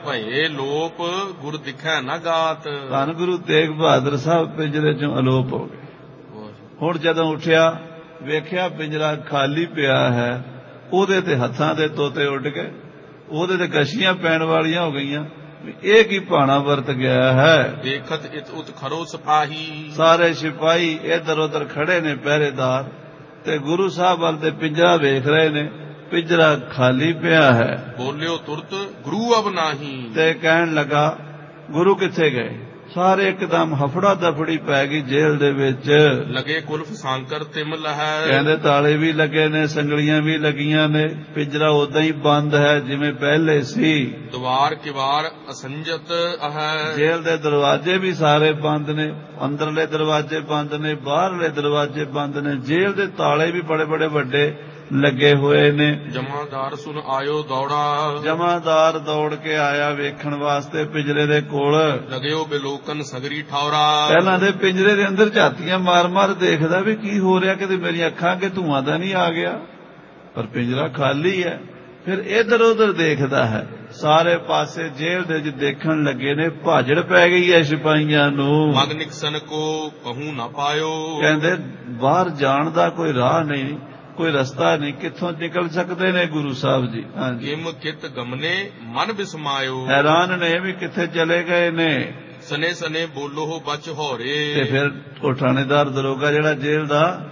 ਭਏ ਲੋਪ ਗੁਰ ਦਿਖੈ ਨਾ ਗਾਤ। ਧੰਨ ਗੁਰੂ ਤੇਗ ਬਹਾਦਰ ਸਾਹਿਬ ਪਿੰਜਰੇ ਚੋਂ ਅਲੋਪ ਹੋ ਗਏ। ਹੁਣ ਜਦੋਂ ਉੱਠਿਆ ਵੇਖਿਆ ਪਿੰਜਰਾ ਖਾਲੀ ਪਿਆ ਹੈ, ਉਹਦੇ ਤੇ ਹੱਥਾਂ ਦੇ ਤੋਤੇ ਉੱਡ ਗਏ, ਉਹਦੇ ਤੇ ਕਸ਼ੀਆਂ ਪੈਣ ਵਾਲੀਆਂ ਹੋ ਗਈਆਂ। ਇਹ ਕੀ ਭਾਣਾ ਵਰਤ ਗਿਆ ਹੈ। ਦੇਖਤ ਇਤ ਉਤ ਖਰੋ ਸਿਪਾਹੀ। ਸਾਰੇ ਸਿਪਾਹੀ ਇੱਧਰ ਉੱਧਰ ਖੜੇ ਨੇ ਪਹਿਰੇਦਾਰ, ਤੇ ਗੁਰੂ ਸਾਹਿਬ ਵੱਲ ਤੇ ਪਿੰਜਰਾ ਵੇਖ ਰਹੇ ਨੇ, ਪਿੰਜਰਾ ਖਾਲੀ ਪਿਆ ਹੈ। ਬੋਲਿਓ ਤੁਰਤ ਗੁਰੂ ਅਬ ਨਾਹੀ। ਤੇ ਕਹਿਣ ਲੱਗਾ ਗੁਰੂ ਕਿੱਥੇ ਗਏ। ਸਾਰੇ ਇੱਕਦਮ ਹਫੜਾ ਦਫੜੀ ਪੈ ਗਈ ਜੇਲ੍ਹ ਦੇ ਵਿੱਚ। ਲਗੇ ਕੁਲਫ ਸਾਂਕਰ ਤਿਮ ਲਹੈ। ਕਹਿੰਦੇ ਤਾਲੇ ਵੀ ਲੱਗੇ ਨੇ, ਸੰਗਲੀਆਂ ਵੀ ਲੱਗੀਆਂ ਨੇ, ਪਿੰਜਰਾ ਉਦਾਂ ਹੀ ਬੰਦ ਹੈ ਜਿਵੇਂ ਪਹਿਲੇ ਸੀ। ਦਵਾਰ ਕਿਵਾਰ ਅਸੰਜਤ ਹੈ। ਜੇਲ੍ਹ ਦੇ ਦਰਵਾਜ਼ੇ ਵੀ ਸਾਰੇ ਬੰਦ ਨੇ, ਅੰਦਰਲੇ ਦਰਵਾਜ਼ੇ ਬੰਦ ਨੇ, ਬਾਹਰਲੇ ਦਰਵਾਜ਼ੇ ਬੰਦ ਨੇ, ਜੇਲ੍ਹ ਦੇ ਤਾਲੇ ਵੀ ਬੜੇ ਬੜੇ ਵੱਡੇ ਲੱਗੇ ਹੋਏ ਨੇ। ਜਮਾਦਾਰ ਸੁਨ ਆਇਓ ਦੌੜਾ। ਜਮਾਦਾਰ ਦੌੜ ਕੇ ਆਇਆ ਵੇਖਣ ਵਾਸਤੇ ਪਿੰਜਰੇ ਦੇ ਕੋਲ। ਲਗਿਓ ਬਿਲੋਕਨ ਸਗਰੀ ਠੌਰਾ। ਪਹਿਲਾਂ ਦੇ ਪਿੰਜਰੇ ਦੇ ਅੰਦਰ ਝਾਤੀਆਂ ਮਾਰ ਮਾਰ ਦੇਖਦਾ ਵੀ ਕੀ ਹੋ ਰਿਹਾ, ਕਿਤੇ ਮੇਰੀਆਂ ਅੱਖਾਂ ਅੱਗੇ ਧੂਆਂ ਤਾਂ ਨਹੀਂ ਆ ਗਿਆ, ਪਰ ਪਿੰਜਰਾ ਖਾਲੀ ਹੈ। ਫਿਰ ਇੱਧਰ ਉੱਧਰ ਦੇਖਦਾ ਹੈ, ਸਾਰੇ ਪਾਸੇ ਜੇਲ੍ਹ ਦੇ ਵਿੱਚ ਦੇਖਣ ਲੱਗੇ ਨੇ, ਭਾਜੜ ਪੈ ਗਈ ਹੈ ਸਿਪਾਹੀਆਂ ਨੂੰ। ਮਗ ਨਿਕਸਨ ਕੋ ਕਹੂੰ ਨਾ ਪਾਇਓ। ਕਹਿੰਦੇ ਬਾਹਰ ਜਾਣ ਦਾ ਕੋਈ ਰਾਹ ਨਹੀਂ, ਕੋਈ ਰਸਤਾ ਨਹੀਂ, ਕਿੱਥੋਂ ਨਿਕਲ ਸਕਦੇ ਨੇ ਗੁਰੂ ਸਾਹਿਬ ਜੀ। ਹਾਂਜੀ। ਕਿਮ ਕਿਤ ਗਮਨੇ ਮਨ ਬਿਸਮਾਇਓ। ਹੈਰਾਨ ਨੇ ਵੀ ਕਿੱਥੇ ਚਲੇ ਗਏ ਨੇ। ਸਨੇ ਸਨੇ ਬੋਲੋ ਬਚ ਹੋਰੇ। ਤੇ ਫਿਰ ਉਹ ਥਾਣੇਦਾਰ ਦਰੋਗਾ ਜਿਹੜਾ ਜੇਲ੍ਹ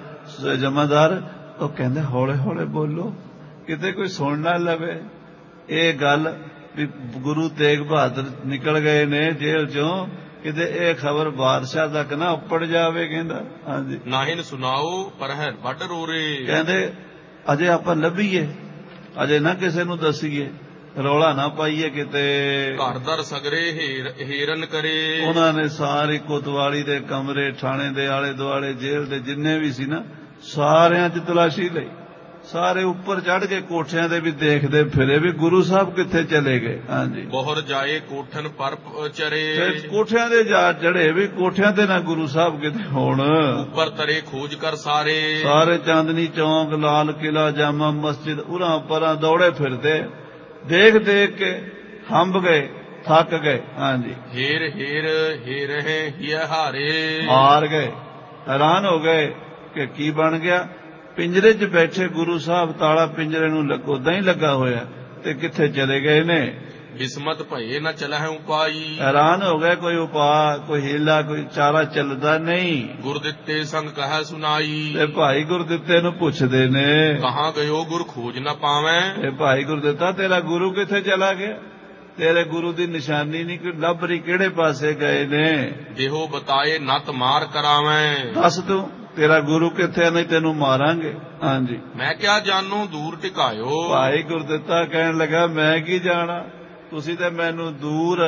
ਦਾ ਜਮਾਦਾਰ, ਉਹ ਕਹਿੰਦੇ ਹੌਲੇ ਹੌਲੇ ਬੋਲੋ, ਕਿਤੇ ਕੋਈ ਸੁਣ ਨਾ ਲਵੇ ਇਹ ਗੱਲ ਵੀ ਗੁਰੂ ਤੇਗ ਬਹਾਦਰ ਨਿਕਲ ਗਏ ਨੇ ਜੇਲ੍ਹ ਚੋਂ, ਕਿਤੇ ਇਹ ਖਬਰ ਬਾਦਸ਼ਾਹ ਤੱਕ ਨਾ ਉੱਪੜ ਜਾਵੇ। ਕਹਿੰਦਾ ਹਾਂਜੀ। ਨਾਹਿਨ ਸੁਣਾਓ ਪਰ ਹੈ ਵੱਡ ਰੋਰੇ। ਕਹਿੰਦੇ ਅਜੇ ਆਪਾਂ ਲੱਭੀਏ, ਅਜੇ ਨਾ ਕਿਸੇ ਨੂੰ ਦੱਸੀਏ, ਰੌਲਾ ਨਾ ਪਾਈਏ ਕਿਤੇ। ਘਰ ਦਰ ਸਗਰੇ ਹੇਰਨ ਕਰੇ। ਉਹਨਾਂ ਨੇ ਸਾਰੀ ਕੋਤਵਾਲੀ ਦੇ ਕਮਰੇ, ਥਾਣੇ ਦੇ ਆਲੇ ਦੁਆਲੇ, ਜੇਲ੍ਹ ਦੇ ਜਿੰਨੇ ਵੀ ਸੀ ਨਾ, ਸਾਰਿਆਂ 'ਚ ਤਲਾਸ਼ੀ ਲਈ। ਸਾਰੇ ਉੱਪਰ ਚੜ੍ਹ ਕੇ ਕੋਠਿਆਂ ਦੇ ਵੀ ਦੇਖਦੇ ਫਿਰੇ ਵੀ ਗੁਰੂ ਸਾਹਿਬ ਕਿੱਥੇ ਚਲੇ ਗਏ। ਹਾਂਜੀ। ਬੋਹਰ ਜਾਏ ਕੋਠਨ ਪਰ ਚਰੇ। ਕੋਠਿਆਂ ਦੇ ਜਾ ਚੜੇ ਵੀ ਕੋਠਿਆਂ ਤੇ ਨਾ ਗੁਰੂ ਸਾਹਿਬ ਕਿਤੇ ਹੋਣ। ਉੱਪਰ ਤਰੇ ਖੋਜ ਕਰ ਸਾਰੇ। ਸਾਰੇ ਚਾਂਦਨੀ ਚੌਂਕ, ਲਾਲ ਕਿਲਾ, ਜਾਮਾ ਮਸਜਿਦ, ਉਰਾਂ ਪਰਾਂ ਦੌੜੇ ਫਿਰਦੇ, ਦੇਖ ਦੇਖ ਕੇ ਹੰਬ ਗਏ, ਥੱਕ ਗਏ। ਹਾਂਜੀ। ਹੇਰ ਹੇਰ ਹੇਰ ਹੈ ਹਾਰੇ। ਹਾਰ ਗਏ, ਹੈਰਾਨ ਹੋ ਗਏ ਕਿ ਕੀ ਬਣ ਗਿਆ। ਪਿੰਜਰੇ 'ਚ ਬੈਠੇ ਗੁਰੂ ਸਾਹਿਬ, ਤਾਲਾ ਪਿੰਜਰੇ ਨੂੰ ਉਦਾਂ ਹੀ ਲੱਗਾ ਹੋਇਆ, ਤੇ ਕਿੱਥੇ ਚਲੇ ਗਏ ਨੇ। ਬਿਸਮਤ ਭਏ ਨਾ ਚਲਾ ਹੈ ਉਪਾਈ। ਹੈਰਾਨ ਹੋ ਗਏ, ਕੋਈ ਉਪਾਅ, ਕੋਈ ਹੀਲਾ, ਕੋਈ ਚਾਰਾ ਚੱਲਦਾ ਨਹੀਂ। ਗੁਰਦਿੱਤੇ ਸੰਗ ਕਹੈ ਸੁਨਾਈ। ਤੇ ਭਾਈ ਗੁਰਦਿੱਤੇ ਨੂੰ ਪੁੱਛਦੇ ਨੇ, ਕਹਾਂ ਗਇਓ ਗੁਰ ਖੋਜ ਨਾ ਪਾਵੈ। ਤੇ ਭਾਈ ਗੁਰਦਿੱਤਾ ਤੇਰਾ ਗੁਰੂ ਕਿੱਥੇ ਚਲਾ ਗਿਆ, ਤੇਰੇ ਗੁਰੂ ਦੀ ਨਿਸ਼ਾਨੀ ਨਹੀਂ ਕੋਈ ਲੱਭ ਰਹੀ, ਕਿਹੜੇ ਪਾਸੇ ਗਏ ਨੇ। ਦੇਹੋ ਬਤਾਏ ਨਤ ਮਾਰ ਕਰਾਵੈ। ਦੱਸ ਤੂੰ ਤੇਰਾ ਗੁਰੂ ਕਿੱਥੇ, ਨਹੀਂ ਤੈਨੂੰ ਮਾਰਾਂਗੇ। ਹਾਂਜੀ। ਮੈਂ ਕਿਹਾ ਜਾਨੂ ਦੂਰ ਟਿਕਾਇਓ। ਭਾਈ ਗੁਰਦਿੱਤਾ ਕਹਿਣ ਲੱਗਾ ਮੈਂ ਕੀ ਜਾਣਾ, ਤੁਸੀਂ ਤੇ ਮੈਨੂੰ ਦੂਰ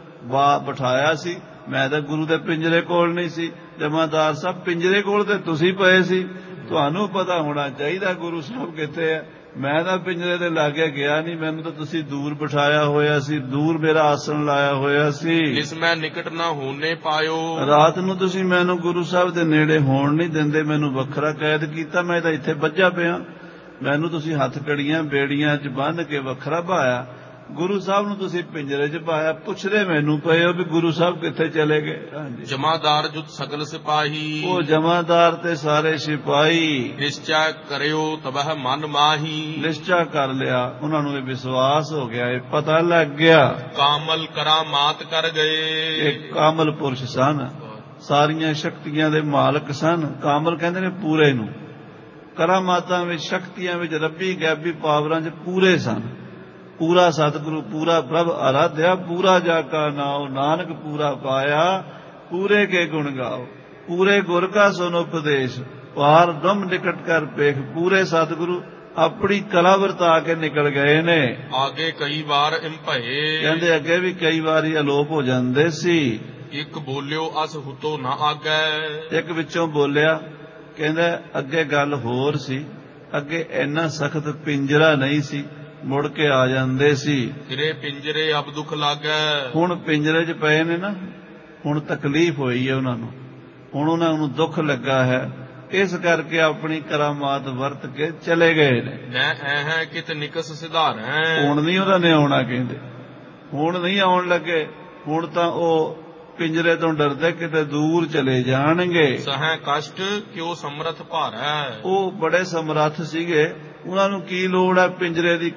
ਬਿਠਾਇਆ ਸੀ, ਮੈਂ ਤਾਂ ਗੁਰੂ ਦੇ ਪਿੰਜਰੇ ਕੋਲ ਨਹੀਂ ਸੀ। ਜਮਾਦਾਰ ਸਾਹਿਬ ਪਿੰਜਰੇ ਕੋਲ ਤੇ ਤੁਸੀਂ ਪਏ ਸੀ, ਤੁਹਾਨੂੰ ਪਤਾ ਹੋਣਾ ਚਾਹੀਦਾ ਗੁਰੂ ਸਾਹਿਬ ਕਿੱਥੇ ਹੈ। ਮੈਂ ਤਾਂ ਪਿੰਜਰੇ ਦੇ ਲਾਗੇ ਗਿਆ ਨਹੀਂ, ਮੈਨੂੰ ਤਾਂ ਤੁਸੀਂ ਦੂਰ ਬਿਠਾਇਆ ਹੋਇਆ ਸੀ, ਦੂਰ ਮੇਰਾ ਆਸਣ ਲਾਇਆ ਹੋਇਆ ਸੀ। ਇਸ ਮੈਂ ਨਿਕਟ ਨਾ ਹੋਣੇ ਪਾਇਓ। ਰਾਤ ਨੂੰ ਤੁਸੀਂ ਮੈਨੂੰ ਗੁਰੂ ਸਾਹਿਬ ਦੇ ਨੇੜੇ ਹੋਣ ਨਹੀਂ ਦਿੰਦੇ, ਮੈਨੂੰ ਵੱਖਰਾ ਕੈਦ ਕੀਤਾ, ਮੈਂ ਤਾਂ ਇੱਥੇ ਵੱਜਾ ਪਿਆ। ਮੈਨੂੰ ਤੁਸੀਂ ਹੱਥ ਕੜੀਆਂ ਬੇੜੀਆਂ 'ਚ ਬੰਨ੍ਹ ਕੇ ਵੱਖਰਾ ਪਾਇਆ, ਗੁਰੂ ਸਾਹਿਬ ਨੂੰ ਤੁਸੀਂ ਪਿੰਜਰੇ 'ਚ ਪਾਇਆ, ਪੁੱਛਦੇ ਮੈਨੂੰ ਪਏ ਹੋ ਵੀ ਗੁਰੂ ਸਾਹਿਬ ਕਿੱਥੇ ਚਲੇ ਗਏ। ਹਾਂਜੀ। ਜਮਾਦਾਰ ਜੁਤ ਸਕਲ ਸਿਪਾਹੀ। ਉਹ ਜਮਾਦਾਰ ਤੇ ਸਾਰੇ ਸਿਪਾਹੀ ਨਿਸ਼ਚਾ ਕਰਿਓ ਤਬਹ ਮਨ ਮਾਹੀ। ਨਿਸ਼ਚਾ ਕਰ ਲਿਆ, ਉਹਨਾਂ ਨੂੰ ਇਹ ਵਿਸ਼ਵਾਸ ਹੋ ਗਿਆ, ਇਹ ਪਤਾ ਲੱਗ ਗਿਆ। ਕਾਮਲ ਕਰਾਮਾਤ ਕਰ ਗਏ। ਇਹ ਕਾਮਲ ਪੁਰਸ਼ ਸਨ, ਸਾਰੀਆਂ ਸ਼ਕਤੀਆਂ ਦੇ ਮਾਲਕ ਸਨ। ਕਾਮਲ ਕਹਿੰਦੇ ਨੇ ਪੂਰੇ ਨੂੰ, ਕਰਾਮਾਤਾਂ ਵਿੱਚ, ਸ਼ਕਤੀਆਂ ਵਿੱਚ, ਰੱਬੀ ਗੈਬੀ ਪਾਵਰਾਂ 'ਚ ਪੂਰੇ ਸਨ। ਪੂਰਾ ਸਤਿਗੁਰੂ, ਪੂਰਾ ਪ੍ਰਭ ਆਰਾਧਿਆ, ਪੂਰਾ ਜਾ ਕਾ ਨਾਉ ਨਾਨਕ ਪੂਰਾ ਪਾਇਆ, ਪੂਰੇ ਕੇ ਗੁਣ ਗਾਓ, ਪੂਰੇ ਗੁਰ ਕਾ ਸੁਨ ਉਪਦੇਸ਼, ਪਾਰ ਬ੍ਰਹਮ ਨਿਕਟ ਕਰ ਪੇਖ। ਪੂਰੇ ਸਤਿਗੁਰੂ ਆਪਣੀ ਕਲਾ ਵਰਤਾ ਕੇ ਨਿਕਲ ਗਏ ਨੇ। ਆਗੇ ਕਈ ਵਾਰ ਇਮ ਭਏ। ਕਹਿੰਦੇ ਅੱਗੇ ਵੀ ਕਈ ਵਾਰੀ ਅਲੋਪ ਹੋ ਜਾਂਦੇ ਸੀ। ਇੱਕ ਬੋਲਿਓ ਅਸ ਹੁਤੋ ਨਾ ਆਗੈ। ਇੱਕ ਵਿੱਚੋਂ ਬੋਲਿਆ, ਕਹਿੰਦਾ ਅੱਗੇ ਗੱਲ ਹੋਰ ਸੀ, ਅੱਗੇ ਇੰਨਾ ਸਖਤ ਪਿੰਜਰਾ ਨਹੀਂ ਸੀ, ਮੁੜ ਕੇ ਆ ਜਾਂਦੇ ਸੀ। ਤੇਰੇ ਪਿੰਜਰੇ ਅਬ ਦੁੱਖ ਲੱਗੈ। ਹੁਣ ਪਿੰਜਰੇ 'ਚ ਪਏ ਨੇ ਨਾ, ਹੁਣ ਤਕਲੀਫ ਹੋਈ ਹੈ ਉਹਨਾਂ ਨੂੰ, ਹੁਣ ਉਹਨਾਂ ਨੂੰ ਦੁੱਖ ਲੱਗਾ ਹੈ, ਇਸ ਕਰਕੇ ਆਪਣੀ ਕਰਾਮਾਤ ਵਰਤ ਕੇ ਚਲੇ ਗਏ ਨੇ। ਮੈਂ ਐ ਹੈ ਕਿਤ ਨਿਕਸ ਸਿਧਾਰੈ। ਹੁਣ ਨਹੀਂ ਉਹਨਾਂ ਨੇ ਆਉਣਾ, ਕਹਿੰਦੇ ਹੁਣ ਨਹੀਂ ਆਉਣ ਲੱਗੇ, ਹੁਣ ਤਾਂ ਉਹ ਪਿੰਜਰੇ ਤੋਂ ਡਰਦੇ ਕਿਤੇ ਦੂਰ ਚਲੇ ਜਾਣਗੇ। ਸਹਿ ਕਸ਼ਟ ਕਿਉ ਸਮਰਥ ਭਾਰੈ। ਉਹ ਬੜੇ ਸਮਰੱਥ ਸੀਗੇ, ਉਹਨਾਂ ਨੂੰ ਕੀ ਲੋੜ ਹੈ ਪਿੰਜਰੇ ਦੀ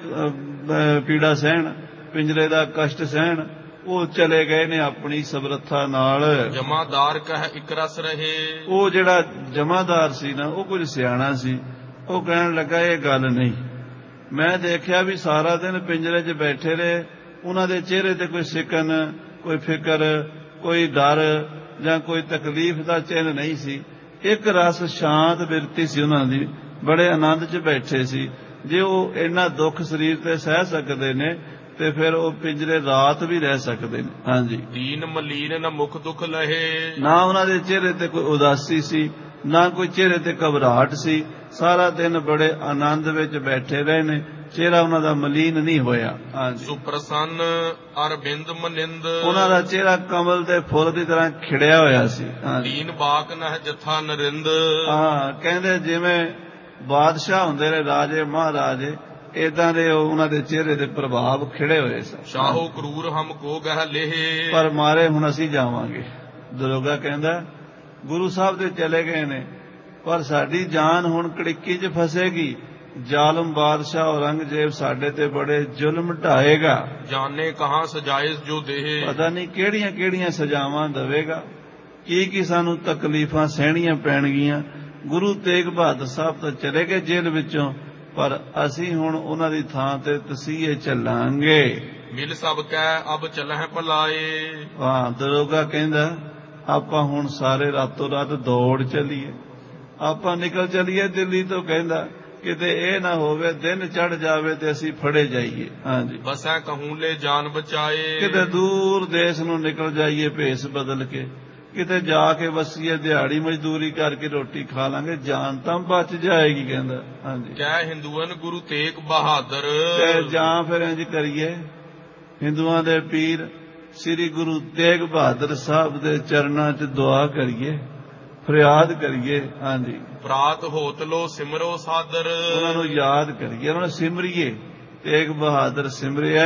ਪੀੜਾ ਸਹਿਣ, ਪਿੰਜਰੇ ਦਾ ਕਸ਼ਟ ਸਹਿਣ। ਉਹ ਚਲੇ ਗਏ ਨੇ ਆਪਣੀ ਸਮਰੱਥਾ ਨਾਲ। ਜਮਾਦਾਰ ਕਹਿ ਇਕ ਰਸ ਰਹੇ। ਉਹ ਜਿਹੜਾ ਜਮਾਦਾਰ ਸੀ ਨਾ, ਉਹ ਕੁਝ ਸਿਆਣਾ ਸੀ। ਉਹ ਕਹਿਣ ਲੱਗਾ ਇਹ ਗੱਲ ਨਹੀਂ, ਮੈਂ ਦੇਖਿਆ ਵੀ ਸਾਰਾ ਦਿਨ ਪਿੰਜਰੇ 'ਚ ਬੈਠੇ ਰਹੇ, ਉਹਨਾਂ ਦੇ ਚਿਹਰੇ ਤੇ ਕੋਈ ਸਿਕਨ, ਕੋਈ ਫਿਕਰ, ਕੋਈ ਡਰ ਜਾਂ ਕੋਈ ਤਕਲੀਫ ਦਾ ਚਿੰਨ੍ਹ ਨਹੀਂ ਸੀ। ਇੱਕ ਰਸ ਸ਼ਾਂਤ ਬਿਰਤੀ ਸੀ ਉਹਨਾਂ ਦੀ, ਬੜੇ ਆਨੰਦ 'ਚ ਬੈਠੇ ਸੀ। ਜੇ ਉਹ ਇੰਨਾ ਦੁੱਖ ਸਰੀਰ ਤੇ ਸਹਿ ਸਕਦੇ ਨੇ ਤੇ ਫਿਰ ਉਹ ਪਿੰਜਰੇ ਰਾਤ ਵੀ ਰਹਿ ਸਕਦੇ ਨੇ। ਹਾਂਜੀ। ਦੀਨ ਮਲੀਨ ਨਾ ਮੁਖ ਦੁੱਖ ਲਹੇ। ਨਾ ਉਹਨਾਂ ਦੇ ਚਿਹਰੇ ਤੇ ਕੋਈ ਉਦਾਸੀ ਸੀ, ਨਾ ਕੋਈ ਚਿਹਰੇ ਤੇ ਘਬਰਾਹਟ ਸੀ। ਸਾਰਾ ਦਿਨ ਬੜੇ ਆਨੰਦ ਵਿੱਚ ਬੈਠੇ ਰਹੇ ਨੇ, ਚਿਹਰਾ ਉਹਨਾਂ ਦਾ ਮਲੀਨ ਨਹੀਂ ਹੋਇਆ। ਹਾਂਜੀ। ਸੁਪ੍ਰਸੰਨ ਅਰਬਿੰਦ ਮਨਿੰਦ। ਉਹਨਾਂ ਦਾ ਚਿਹਰਾ ਕਮਲ ਦੇ ਫੁੱਲ ਦੀ ਤਰ੍ਹਾਂ ਖਿੜਿਆ ਹੋਇਆ ਸੀ। ਦੀਨ ਬਾਕ ਨਹਿ ਜਥਾ ਨਰਿੰਦ। ਹਾਂ, ਕਹਿੰਦੇ ਜਿਵੇਂ ਬਾਦਸ਼ਾਹ ਹੁੰਦੇ ਨੇ, ਰਾਜੇ ਮਹਾਰਾਜੇ, ਏਦਾਂ ਦੇ ਉਹਨਾਂ ਦੇ ਚਿਹਰੇ ਦੇ ਪ੍ਰਭਾਵ ਖਿੜੇ ਹੋਏ ਸਨ। ਸ਼ਾਹੋ ਕਰੂਰ ਹਮ ਕੋ ਗਹਿ ਲੇਹ। ਪਰ ਮਾਰੇ ਹੁਣ ਅਸੀਂ ਜਾਵਾਂਗੇ। ਦਰੋਗਾ ਕਹਿੰਦਾ ਗੁਰੂ ਸਾਹਿਬ ਦੇ ਚਲੇ ਗਏ ਨੇ, ਪਰ ਸਾਡੀ ਜਾਨ ਹੁਣ ਕੜਿੱਕੀ 'ਚ ਫਸੇਗੀ। ਜ਼ਾਲਮ ਬਾਦਸ਼ਾਹ ਔਰੰਗਜ਼ੇਬ ਸਾਡੇ ਤੇ ਬੜੇ ਜ਼ੁਲਮ ਢਾਏਗਾ। ਜਾਣੇ ਕਹਾਂ ਸਜਾਇਜ਼ ਜੋ ਦੇਹ। ਪਤਾ ਨਹੀਂ ਕਿਹੜੀਆਂ ਕਿਹੜੀਆਂ ਸਜ਼ਾਵਾਂ ਦੇਵੇਗਾ, ਕੀ ਕੀ ਸਾਨੂੰ ਤਕਲੀਫਾਂ ਸਹਿਣੀਆਂ ਪੈਣਗੀਆਂ। ਗੁਰੂ ਤੇਗ ਬਹਾਦਰ ਸਾਹਿਬ ਤਾਂ ਚਲੇ ਗਏ ਜੇਲ੍ਹ ਵਿੱਚੋਂ, ਪਰ ਅਸੀਂ ਹੁਣ ਉਹਨਾਂ ਦੀ ਥਾਂ ਤੇ ਤਸੀਹੇ ਚੱਲਾਂਗੇ। ਮਿਲ ਸਭ ਕਹਿ ਅਬ ਚਲਹਿ ਪਲਾਏ। ਹਾਂ, ਦਰੋਗਾ ਕਹਿੰਦਾ ਆਪਾਂ ਹੁਣ ਸਾਰੇ ਰਾਤੋਂ ਰਾਤ ਦੌੜ ਚੱਲੀਏ, ਆਪਾਂ ਨਿਕਲ ਚੱਲੀਏ ਦਿੱਲੀ ਤੋਂ। ਕਹਿੰਦਾ ਕਿਤੇ ਇਹ ਨਾ ਹੋਵੇ ਦਿਨ ਚੜ ਜਾਵੇ ਤੇ ਅਸੀਂ ਫੜੇ ਜਾਈਏ। ਹਾਂਜੀ। ਬਸੈ ਕਹੂੰ ਲੈ ਜਾਨ ਬਚਾਏ। ਕਿਤੇ ਦੂਰ ਦੇਸ਼ ਨੂੰ ਨਿਕਲ ਜਾਈਏ ਭੇਸ ਬਦਲ ਕੇ, ਕਿਤੇ ਜਾ ਕੇ ਵਸੀਏ, ਦਿਹਾੜੀ ਮਜ਼ਦੂਰੀ ਕਰਕੇ ਰੋਟੀ ਖਾ ਲਾਂਗੇ, ਜਾਨ ਤਾਂ ਬਚ ਜਾਏਗੀ। ਕਹਿੰਦਾ ਹਾਂਜੀ। ਕਹਿ ਹਿੰਦੂਆਂ ਗੁਰੂ ਤੇਗ ਬਹਾਦਰ। ਤੇ ਜਾਂ ਫਿਰ ਇੰਝ ਕਰੀਏ, ਹਿੰਦੂਆਂ ਦੇ ਪੀਰ ਸ੍ਰੀ ਗੁਰੂ ਤੇਗ ਬਹਾਦਰ ਸਾਹਿਬ ਦੇ ਚਰਨਾਂ 'ਚ ਦੁਆ ਕਰੀਏ, ਫਰਿਆਦ ਕਰੀਏ। ਹਾਂਜੀ। ਪ੍ਰਾਤ ਹੋਤ ਲੋ ਸਿਮਰੋ ਸਾਦਰ। ਉਹਨਾਂ ਨੂੰ ਯਾਦ ਕਰੀਏ, ਉਹਨਾਂ ਨੂੰ ਸਿਮਰੀਏ। ਤੇਗ ਬਹਾਦਰ ਸਿਮਰਿਆ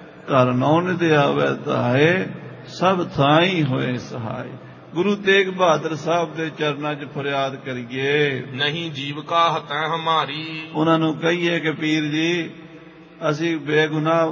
ਘਰ ਨੌ ਨਿਧ ਆਵੈ ਧਾਏ, ਸਭ ਥਾਈ ਹੋਏ ਸਹਾਏ। ਗੁਰੂ ਤੇਗ ਬਹਾਦਰ ਸਾਹਿਬ ਦੇ ਚਰਨਾਂ 'ਚ ਫਰਿਆਦ ਕਰੀਏ। ਨਹੀਂ ਜੀਵਕਾ ਹਤੈ ਹਮਾਰੀ। ਉਹਨਾਂ ਨੂੰ ਕਹੀਏ ਕਿ ਪੀਰ ਜੀ ਅਸੀਂ ਬੇਗੁਨਾਹ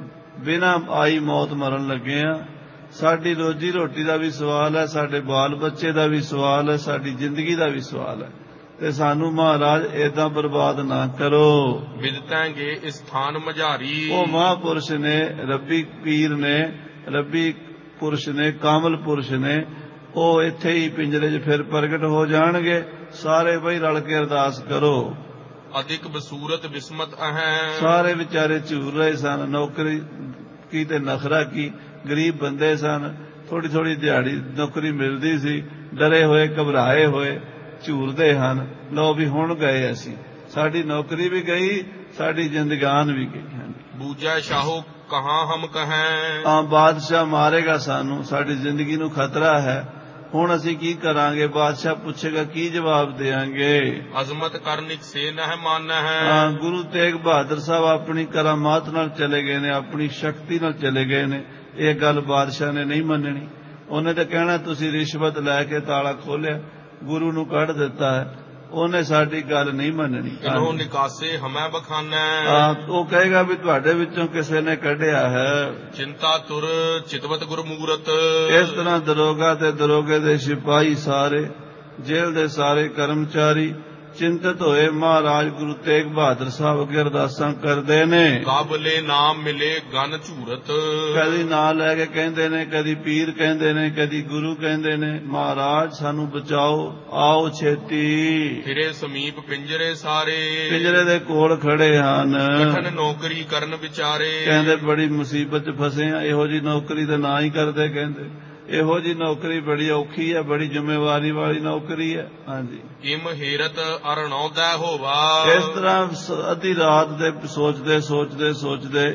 ਬਿਨਾਂ ਆਈ ਮੌਤ ਮਰਨ ਲੱਗੇ ਹਾਂ। ਸਾਡੀ ਰੋਜੀ ਰੋਟੀ ਦਾ ਵੀ ਸਵਾਲ ਹੈ, ਸਾਡੇ ਬਾਲ ਬੱਚੇ ਦਾ ਵੀ ਸਵਾਲ ਹੈ, ਸਾਡੀ ਜ਼ਿੰਦਗੀ ਦਾ ਵੀ ਸਵਾਲ ਹੈ, ਤੇ ਸਾਨੂੰ ਮਹਾਰਾਜ ਏਦਾਂ ਬਰਬਾਦ ਨਾ ਕਰੋ। ਵਿਦਤਾਂਗੇ ਇਸ ਥਾਨ ਮਝਾਰੀ। ਉਹ ਮਹਾਂਪੁਰਸ਼ ਨੇ, ਰੱਬੀ ਪੀਰ ਨੇ, ਰੱਬੀ ਪੁਰਸ਼ ਨੇ, ਕਾਮਲ ਪੁਰਸ਼ ਨੇ, ਉਹ ਇੱਥੇ ਹੀ ਪਿੰਜਰੇ 'ਚ ਫਿਰ ਪ੍ਰਗਟ ਹੋ ਜਾਣਗੇ। ਸਾਰੇ ਬਈ ਰਲ ਕੇ ਅਰਦਾਸ ਕਰੋ। ਅਧਿਕ ਬਸੂਰਤ ਬਿਸਮਤ ਅਹੈ। ਸਾਰੇ ਵਿਚਾਰੇ ਝੂਰ ਰਹੇ ਸਨ, ਨੌਕਰੀ ਕੀ ਤੇ ਨਖਰਾ ਕੀ, ਗਰੀਬ ਬੰਦੇ ਸਨ, ਥੋੜੀ ਥੋੜੀ ਦਿਹਾੜੀ ਨੌਕਰੀ ਮਿਲਦੀ ਸੀ, ਡਰੇ ਹੋਏ ਘਬਰਾਏ ਹੋਏ ਝੂਰਦੇ ਹਨ। ਲਓ ਵੀ ਹੁਣ ਗਏ ਅਸੀਂ, ਸਾਡੀ ਨੌਕਰੀ ਵੀ ਗਈ, ਸਾਡੀ ਜ਼ਿੰਦਗਾਨ ਵੀ ਗਈ। ਬੂਝੈ ਸ਼ਾਹੋ ਕਹਾਂ ਹਮ ਕਹੈਂ। ਹਾਂ, ਬਾਦਸ਼ਾਹ ਮਾਰੇਗਾ ਸਾਨੂੰ, ਸਾਡੀ ਜ਼ਿੰਦਗੀ ਨੂੰ ਖਤਰਾ ਹੈ, ਹੁਣ ਅਸੀਂ ਕੀ ਕਰਾਂਗੇ। ਬਾਦਸ਼ਾਹ ਪੁੱਛੇਗਾ ਕੀ ਜਵਾਬ ਦੇਾਂਗੇ। ਅਜ਼ਮਤ ਕਰਨਿਕ ਸੇ ਨਹਿ ਮਾਨੈ ਹੈ। ਹਾਂ, ਗੁਰੂ ਤੇਗ ਬਹਾਦਰ ਸਾਹਿਬ ਆਪਣੀ ਕਰਾਮਾਤ ਨਾਲ ਚਲੇ ਗਏ ਨੇ, ਆਪਣੀ ਸ਼ਕਤੀ ਨਾਲ ਚਲੇ ਗਏ ਨੇ। ਇਹ ਗੱਲ ਬਾਦਸ਼ਾਹ ਨੇ ਨਹੀਂ ਮੰਨਣੀ। ਉਹਨੇ ਤਾਂ ਕਹਿਣਾ ਤੁਸੀਂ ਰਿਸ਼ਵਤ ਲੈ ਕੇ ਤਾਲਾ ਖੋਲਿਆ, ਗੁਰੂ ਨੂੰ ਕੱਢ ਦਿੱਤਾ ਹੈ। ਉਹਨੇ ਸਾਡੀ ਗੱਲ ਨਹੀਂ ਮੰਨਣੀ। ਇਹੋ ਨਿਕਾਸੇ ਹਮੈ ਬਖਾਨੈ। ਹਾਂ, ਉਹ ਕਹੇਗਾ ਵੀ ਤੁਹਾਡੇ ਵਿੱਚੋਂ ਕਿਸੇ ਨੇ ਕੱਢਿਆ ਹੈ। ਚਿੰਤਾ ਤੁਰ ਚਿਤਵਤ ਗੁਰਮੂਰਤ। ਇਸ ਤਰ੍ਹਾਂ ਦਰੋਗਾ ਤੇ ਦਰੋਗੇ ਦੇ ਸਿਪਾਹੀ, ਸਾਰੇ ਜੇਲ੍ਹ ਦੇ ਸਾਰੇ ਕਰਮਚਾਰੀ ਚਿੰਤਤ ਹੋਏ ਮਹਾਰਾਜ ਗੁਰੂ ਤੇਗ ਬਹਾਦਰ ਸਾਹਿਬ ਅੱਗੇ ਅਰਦਾਸਾਂ ਕਰਦੇ ਨੇ। ਕਾਬਲੇ ਨਾਮ ਮਿਲੇ ਗਨ ਝੂਰਤ। ਕਦੀ ਨਾਂ ਲੈ ਕੇ ਕਹਿੰਦੇ ਨੇ, ਕਦੀ ਪੀਰ ਕਹਿੰਦੇ ਨੇ, ਕਦੀ ਗੁਰੂ ਕਹਿੰਦੇ ਨੇ, ਮਹਾਰਾਜ ਸਾਨੂੰ ਬਚਾਓ, ਆਓ ਛੇਤੀ। ਫਿਰੇ ਸਮੀਪ ਪਿੰਜਰੇ ਸਾਰੇ। ਪਿੰਜਰੇ ਦੇ ਕੋਲ ਖੜੇ ਹਨ। ਕਠਨ ਨੌਕਰੀ ਕਰਨ ਵਿਚਾਰੇ। ਕਹਿੰਦੇ ਬੜੀ ਮੁਸੀਬਤ 'ਚ ਫਸੇ ਆ, ਇਹੋ ਜਿਹੀ ਨੌਕਰੀ ਤਾਂ ਨਾ ਹੀ ਕਰਦੇ। ਕਹਿੰਦੇ ਇਹੋ ਜਿਹੀ ਨੌਕਰੀ ਬੜੀ ਔਖੀ ਹੈ, ਬੜੀ ਜ਼ਿੰਮੇਵਾਰੀ ਵਾਲੀ ਨੌਕਰੀ ਹੈ। ਹਾਂਜੀ। ਕਿਮ ਹੀਰਤ ਅਰਣੌਦੈ ਹੋਵਾ। ਇਸ ਤਰ੍ਹਾਂ ਅੱਧੀ ਰਾਤ ਦੇ ਸੋਚਦੇ ਸੋਚਦੇ ਸੋਚਦੇ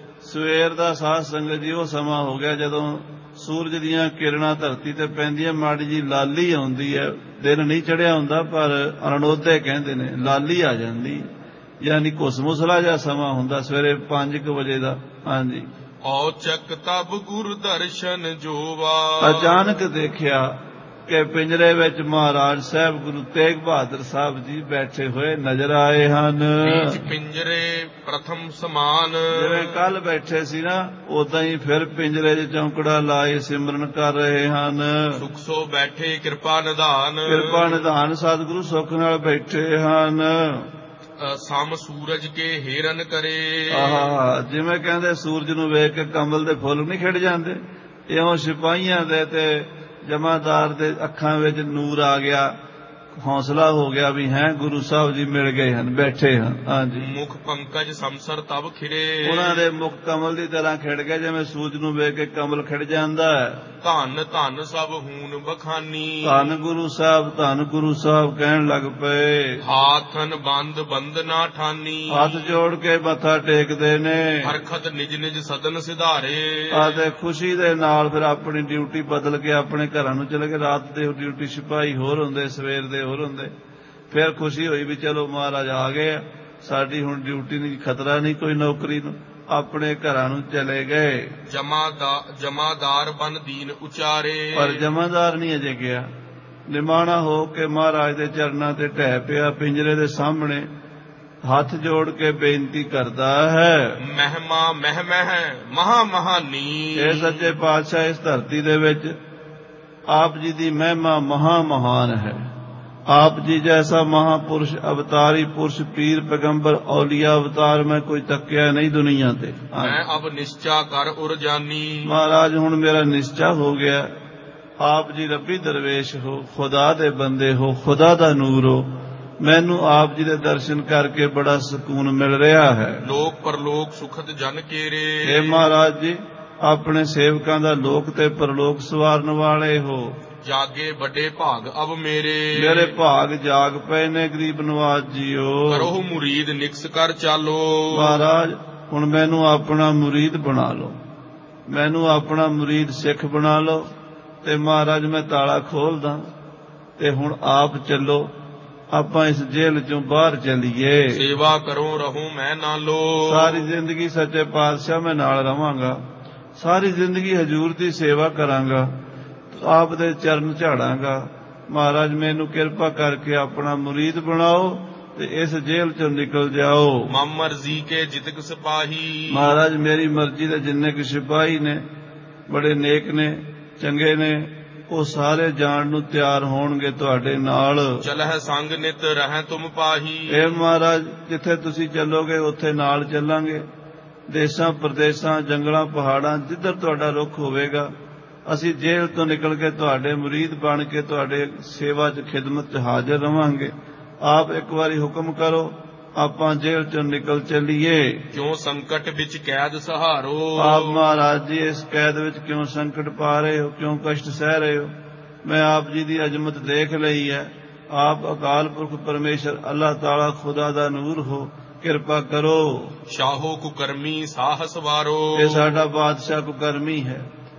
ਸਵੇਰ ਦਾ ਸਾਧ ਸੰਗਤ ਜੀ ਉਹ ਸਮਾਂ ਹੋ ਗਿਆ ਜਦੋਂ ਸੂਰਜ ਦੀਆਂ ਕਿਰਨਾਂ ਧਰਤੀ ਤੇ ਪੈਂਦੀਆਂ, ਮਾੜੀ ਜੀ ਲਾਲੀ ਆਉਂਦੀ ਹੈ। ਦਿਨ ਨਹੀਂ ਚੜਿਆ ਹੁੰਦਾ, ਪਰ ਅਰਣੋਦੈ ਕਹਿੰਦੇ ਨੇ, ਲਾਲੀ ਆ ਜਾਂਦੀ, ਯਾਨੀ ਘੁਸਮੁਸਲਾ ਜਿਹਾ ਸਮਾਂ ਹੁੰਦਾ ਸਵੇਰੇ ਪੰਜ ਕੁ ਵਜੇ ਦਾ। ਹਾਂਜੀ। ਔਚਕ ਤਬ ਗੁਰ ਦਰਸ਼ਨ ਜੋਵਾ। ਅਚਾਨਕ ਦੇਖਿਆ ਕਿ ਪਿੰਜਰੇ ਵਿੱਚ ਮਹਾਰਾਜ ਸਾਹਿਬ ਗੁਰੂ ਤੇਗ ਬਹਾਦਰ ਸਾਹਿਬ ਜੀ ਬੈਠੇ ਹੋਏ ਨਜ਼ਰ ਆਏ ਹਨ। ਬੀਚ ਪਿੰਜਰੇ ਪ੍ਰਥਮ ਸਮਾਨ। ਜਿਵੇਂ ਕੱਲ ਬੈਠੇ ਸੀ ਨਾ, ਉਦਾਂ ਹੀ ਫਿਰ ਪਿੰਜਰੇ 'ਚ ਚੌਂਕੜਾ ਲਾਏ ਸਿਮਰਨ ਕਰ ਰਹੇ ਹਨ। ਸੁਖ ਸੋ ਬੈਠੇ ਕਿਰਪਾ ਨਿਧਾਨ। ਕਿਰਪਾ ਨਿਧਾਨ ਸਤਿਗੁਰੂ ਸੁੱਖ ਨਾਲ ਬੈਠੇ ਹਨ। ਸਮ ਸੂਰਜ ਕੇ ਹੇਰਨ ਕਰੇ। ਆਹ, ਜਿਵੇਂ ਕਹਿੰਦੇ ਸੂਰਜ ਨੂੰ ਵੇਖ ਕੇ ਕਮਲ ਦੇ ਫੁੱਲ ਨਹੀਂ ਖਿੜ ਜਾਂਦੇ, ਇਉਂ ਸਿਪਾਹੀਆਂ ਦੇ ਤੇ ਜਮਾਦਾਰ ਦੇ ਅੱਖਾਂ ਵਿੱਚ ਨੂਰ ਆ ਗਿਆ, ਹੌਸਲਾ ਹੋ ਗਿਆ ਵੀ ਹੈ ਗੁਰੂ ਸਾਹਿਬ ਜੀ ਮਿਲ ਗਏ ਹਨ, ਬੈਠੇ ਹਨ। ਹਾਂਜੀ, ਮੁਖ ਪੰਕਜ ਸੰਸਰ ਤਬ ਖਿੜੇ। ਉਹਨਾਂ ਦੇ ਮੁਖ ਕਮਲ ਦੀ ਤਰ੍ਹਾਂ ਖਿੜ ਗਏ, ਜਿਵੇਂ ਸੂਰਜ ਨੂੰ ਵੇਖ ਕੇ ਕਮਲ ਖਿੜ ਜਾਂਦਾ ਹੈ। ਧੰਨ ਧੰਨ ਸਭ ਹੂਨ ਬਖਾਨੀ। ਧੰਨ ਗੁਰੂ ਸਾਹਿਬ, ਧੰਨ ਗੁਰੂ ਸਾਹਿਬ ਕਹਿਣ ਲੱਗ ਪਏ। ਹਾਥਨ ਬੰਦ ਬੰਦਨਾ ਠਾਨੀ। ਹੱਥ ਜੋੜ ਕੇ ਮੱਥਾ ਟੇਕਦੇ ਨੇ। ਹਰਖਤ ਨਿਜ ਨਿਜ ਸਦਨ ਸਿਧਾਰੇ। ਆਦੇ ਖੁਸ਼ੀ ਦੇ ਨਾਲ ਫਿਰ ਆਪਣੀ ਡਿਊਟੀ ਬਦਲ ਕੇ ਆਪਣੇ ਘਰਾਂ ਨੂੰ ਚਲੇ ਗਏ। ਰਾਤ ਦੇ ਡਿਊਟੀ ਸਿਪਾਹੀ ਹੋਰ ਹੁੰਦੇ, ਸਵੇਰ ਦੇ ਹੋਰ ਹੁੰਦੇ। ਫਿਰ ਖੁਸ਼ੀ ਹੋਈ ਵੀ ਚਲੋ ਮਹਾਰਾਜ ਆ ਗਏ, ਸਾਡੀ ਹੁਣ ਡਿਊਟੀ ਨਹੀਂ, ਖਤਰਾ ਨਹੀਂ ਕੋਈ ਨੌਕਰੀ ਨੂੰ। ਆਪਣੇ ਘਰਾਂ ਨੂੰ ਚਲੇ ਗਏ। ਜਮਾਦਾਰ ਜਮਾਦਾਰ ਬਨ ਦੀਨ ਉਚਾਰੇ। ਪਰ ਜਮਾਦਾਰ ਨਹੀਂ ਅਜੇ ਗਿਆ, ਨਿਮਾਣਾ ਹੋ ਕੇ ਮਹਾਰਾਜ ਦੇ ਚਰਨਾਂ ਤੇ ਢਹਿ ਪਿਆ, ਪਿੰਜਰੇ ਦੇ ਸਾਹਮਣੇ ਹੱਥ ਜੋੜ ਕੇ ਬੇਨਤੀ ਕਰਦਾ ਹੈ। ਮਹਿਮਾ ਮਹਿ ਮਹਿ ਮਹਾ ਮਹਾਨੀ। ਇਹ ਸੱਚੇ ਪਾਤਸ਼ਾਹ, ਇਸ ਧਰਤੀ ਦੇ ਵਿੱਚ ਆਪ ਜੀ ਦੀ ਮਹਿਮਾ ਮਹਾ ਮਹਾਨ ਹੈ। ਆਪ ਜੀ ਜੈਸਾ ਮਹਾਪੁਰਸ਼, ਅਵਤਾਰੀ ਪੁਰਸ਼, ਪੀਰ ਪੈਗੰਬਰ ਔਲੀਆ ਅਵਤਾਰ ਮੈਂ ਕੋਈ ਤੱਕਿਆ ਨਹੀਂ ਦੁਨੀਆ ਤੇ। ਮੈਂ ਅਬ ਨਿਸ਼ਚਾ ਕਰ ਉਰ ਜਾਨੀ। ਮਹਾਰਾਜ ਹੁਣ ਮੇਰਾ ਨਿਸ਼ਚਾ ਹੋ ਗਿਆ, ਆਪ ਜੀ ਰੱਬੀ ਦਰਵੇਸ਼ ਹੋ, ਖੁਦਾ ਦੇ ਬੰਦੇ ਹੋ, ਖੁਦਾ ਦਾ ਨੂਰ ਹੋ। ਮੈਨੂੰ ਆਪ ਜੀ ਦੇ ਦਰਸ਼ਨ ਕਰਕੇ ਬੜਾ ਸਕੂਨ ਮਿਲ ਰਿਹਾ ਹੈ। ਲੋਕ ਪਰਲੋਕ ਸੁਖਦ ਜਨ ਕੇਰੇ। ਇਹ ਮਹਾਰਾਜ ਜੀ ਆਪਣੇ ਸੇਵਕਾਂ ਦਾ ਲੋਕ ਤੇ ਪਰਲੋਕ ਸਵਾਰਨ ਵਾਲੇ ਹੋ। ਜਾਗੇ ਵੱਡੇ ਭਾਗ ਅਬ ਮੇਰੇ। ਮੇਰੇ ਭਾਗ ਜਾਗ ਪਏ ਨੇ ਗਰੀਬ ਨਵਾਜ ਜੀਓ। ਕਰੋ ਮੁਰੀਦ ਨਿਕਸ ਕਰ ਚਾਲੋ। ਮਹਾਰਾਜ ਹੁਣ ਮੈਨੂੰ ਆਪਣਾ ਮੁਰੀਦ ਬਣਾ ਲਓ, ਮੈਨੂੰ ਆਪਣਾ ਮੁਰੀਦ ਸਿੱਖ ਬਣਾ ਲਓ। ਤੇ ਮਹਾਰਾਜ ਮੈਂ ਤਾਲਾ ਖੋਲਦਾ ਤੇ ਹੁਣ ਆਪ ਚੱਲੋ, ਆਪਾਂ ਇਸ ਜੇਲ੍ਹ ਚੋਂ ਬਾਹਰ ਚੱਲੀਏ। ਸੇਵਾ ਕਰੋ ਰਹੂੰ ਮੈਂ ਨਾਲੋ। ਸਾਰੀ ਜ਼ਿੰਦਗੀ ਸੱਚੇ ਪਾਤਸ਼ਾਹ ਮੈਂ ਨਾਲ ਰਵਾਂਗਾ, ਸਾਰੀ ਜ਼ਿੰਦਗੀ ਹਜ਼ੂਰ ਦੀ ਸੇਵਾ ਕਰਾਂਗਾ, ਆਪ ਦੇ ਚਰਨ ਝਾੜਾਂਗਾ। ਮਹਾਰਾਜ ਮੈਨੂੰ ਕਿਰਪਾ ਕਰਕੇ ਆਪਣਾ ਮੁਰੀਦ ਬਣਾਓ ਤੇ ਇਸ ਜੇਲ੍ਹ ਚੋਂ ਨਿਕਲ ਜਾਓ। ਮਮ ਮਰਜ਼ੀ ਕੇ ਜਿਤਕ ਸਿਪਾਹੀ। ਮਹਾਰਾਜ ਮੇਰੀ ਮਰਜ਼ੀ ਦੇ ਜਿੰਨੇ ਕੁ ਸਿਪਾਹੀ ਨੇ, ਬੜੇ ਨੇਕ ਨੇ, ਚੰਗੇ ਨੇ, ਉਹ ਸਾਰੇ ਜਾਣ ਨੂੰ ਤਿਆਰ ਹੋਣਗੇ ਤੁਹਾਡੇ ਨਾਲ। ਚਲਹਿ ਸੰਗ ਨਿਤ ਰਹਿ ਤੁਮ ਪਾਹੀ। ਇਹ ਮਹਾਰਾਜ ਜਿੱਥੇ ਤੁਸੀਂ ਚੱਲੋਗੇ ਉੱਥੇ ਨਾਲ ਚੱਲਾਂਗੇ। ਦੇਸ਼ਾਂ ਪ੍ਰਦੇਸ਼ਾਂ, ਜੰਗਲਾਂ, ਪਹਾੜਾਂ, ਜਿੱਧਰ ਤੁਹਾਡਾ ਰੁਖ ਹੋਵੇਗਾ, ਅਸੀਂ ਜੇਲ੍ਹ ਤੋਂ ਨਿਕਲ ਕੇ ਤੁਹਾਡੇ ਮੁਰੀਦ ਬਣ ਕੇ ਤੁਹਾਡੇ ਸੇਵਾ 'ਚ, ਖਿਦਮਤ 'ਚ ਹਾਜ਼ਰ ਰਵਾਂਗੇ। ਆਪ ਇੱਕ ਵਾਰੀ ਹੁਕਮ ਕਰੋ, ਆਪਾਂ ਜੇਲ੍ਹ ਚੋਂ ਨਿਕਲ ਚੱਲੀਏ। ਕਿਉਂ ਸੰਕਟ ਵਿੱਚ ਕੈਦ ਸਹਾਰੋ। ਆਪ ਮਹਾਰਾਜ ਜੀ ਇਸ ਕੈਦ ਵਿੱਚ ਕਿਉਂ ਸੰਕਟ ਪਾ ਰਹੇ ਹੋ, ਕਿਉਂ ਕਸ਼ਟ ਸਹਿ ਰਹੇ ਹੋ? ਮੈਂ ਆਪ ਜੀ ਦੀ ਅਜ਼ਮਤ ਦੇਖ ਲਈ ਹੈ। ਆਪ ਅਕਾਲ ਪੁਰਖ ਪਰਮੇਸ਼ਰ ਅੱਲਾਹ ਤਾਲਾ ਖੁਦਾ ਦਾ ਨੂਰ ਹੋ, ਕਿਰਪਾ ਕਰੋ। ਸ਼ਾਹੋ ਕੁਕਰਮੀ ਸਾਹਸ ਵਾਰੋ। ਇਹ ਸਾਡਾ ਬਾਦਸ਼ਾਹ ਕੁਕਰਮੀ ਹੈ,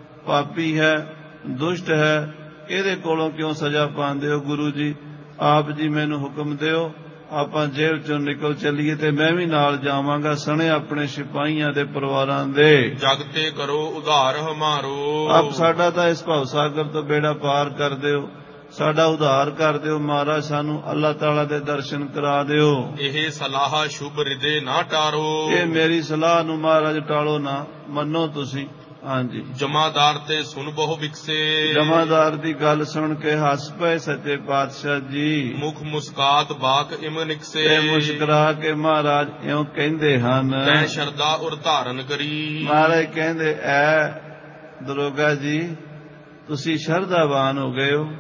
ਪਾਪੀ ਹੈ, ਦੁਸ਼ਟ ਹੈ, ਇਹਦੇ ਕੋਲੋਂ ਕਿਉਂ ਸਜ਼ਾ ਪਾਉਂਦੇ ਹੋ? ਗੁਰੂ ਜੀ ਆਪ ਜੀ ਮੈਨੂੰ ਹੁਕਮ ਦਿਓ, ਆਪਾਂ ਜੇਲ੍ਹ ਚੋਂ ਨਿਕਲ ਚੱਲੀਏ ਤੇ ਮੈਂ ਵੀ ਨਾਲ ਜਾਵਾਂਗਾ, ਸਣੇ ਆਪਣੇ ਸਿਪਾਹੀਆਂ ਦੇ ਪਰਿਵਾਰਾਂ ਦੇ। ਜਗ ਤੇ ਕਰੋ ਉਧਾਰ ਹਮਾਰੋ। ਆਪ ਸਾਡਾ ਤਾਂ ਇਸ ਭਵ ਸਾਗਰ ਤੋਂ ਬੇੜਾ ਪਾਰ ਕਰ ਦਿਓ, ਸਾਡਾ ਉਧਾਰ ਕਰ ਦਿਓ। ਮਹਾਰਾਜ ਸਾਨੂੰ ਅੱਲਾਹ ਤਾਲਾ ਦੇ ਦਰਸ਼ਨ ਕਰਾ ਦਿਓ। ਇਹ ਸਲਾਹ ਸ਼ੁਭ ਹਿਰਦੇ ਨਾ ਟਾਰੋ। ਇਹ ਮੇਰੀ ਸਲਾਹ ਨੂੰ ਮਹਾਰਾਜ ਟਾਲੋ ਨਾ, ਮੰਨੋ ਤੁਸੀਂ। ਹਾਂਜੀ, ਜਮਾਦਾਰ ਤੇ ਸੁਣ ਬਹੁ ਵਿਕਸੇ। ਜਮਾਦਾਰ ਦੀ ਗੱਲ ਸੁਣ ਕੇ ਹੱਸ ਪਏ ਸੱਚੇ ਪਾਤਸ਼ਾਹ ਜੀ। ਮੁਖ ਮੁਸਕਾਤ ਬਾਕ ਇਮ ਨਿਕਸੇ। ਤੇ ਮੁਸਕਰਾ ਕੇ ਮਹਾਰਾਜ ਇਉਂ ਕਹਿੰਦੇ ਹਨ, ਤੈ ਸ਼ਰਧਾ ਉਰ ਧਾਰਨ ਕਰੀ। ਮਹਾਰਾਜ ਕਹਿੰਦੇ, ਐ ਦਰੋਗਾ ਜੀ ਤੁਸੀਂ ਸ਼ਰਧਾਵਾਨ ਹੋ ਗਏ ਹੋ,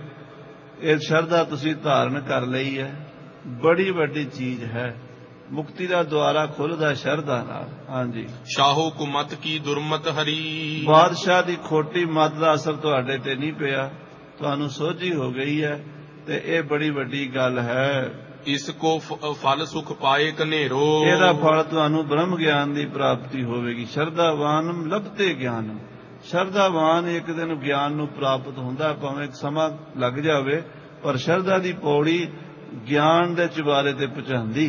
ਇਹ ਸ਼ਰਧਾ ਤੁਸੀਂ ਧਾਰਨ ਕਰ ਲਈ ਹੈ, ਬੜੀ ਵੱਡੀ ਚੀਜ਼ ਹੈ। ਮੁਕਤੀ ਦਾ ਦੁਆਰਾ ਖੁੱਲਦਾ ਸ਼ਰਧਾ ਨਾਲ। ਹਾਂਜੀ, ਸ਼ਾਹੋ ਕੁਮਤ ਕੀ ਦੁਰਮਤ ਹਰੀ। ਬਾਦਸ਼ਾਹ ਦੀ ਖੋਟੀ ਮਤ ਦਾ ਅਸਰ ਤੁਹਾਡੇ ਤੇ ਨਹੀਂ ਪਿਆ, ਤੁਹਾਨੂੰ ਸੋਝੀ ਹੋ ਗਈ ਹੈ ਤੇ ਇਹ ਬੜੀ ਵੱਡੀ ਗੱਲ ਹੈ। ਇਸ ਕੋ ਫਲ ਸੁਖ ਪਾਏ ਕਨੇਰੋ। ਇਹਦਾ ਫਲ ਤੁਹਾਨੂੰ ਬ੍ਰਹਮ ਗਿਆਨ ਦੀ ਪ੍ਰਾਪਤੀ ਹੋਵੇਗੀ। ਸ਼ਰਧਾਵਾਨ ਲਭਤੇ ਗਿਆਨ। ਸ਼ਰਧਾਵਾਨ ਇੱਕ ਦਿਨ ਗਿਆਨ ਨੂੰ ਪ੍ਰਾਪਤ ਹੁੰਦਾ, ਭਾਵੇਂ ਸਮਾਂ ਲੱਗ ਜਾਵੇ, ਪਰ ਸ਼ਰਧਾ ਦੀ ਪੌੜੀ ਗਿਆਨ ਦੇ ਚੁਬਾਰੇ ਤੇ ਪਹੁੰਚਾਉਂਦੀ ਹੈ।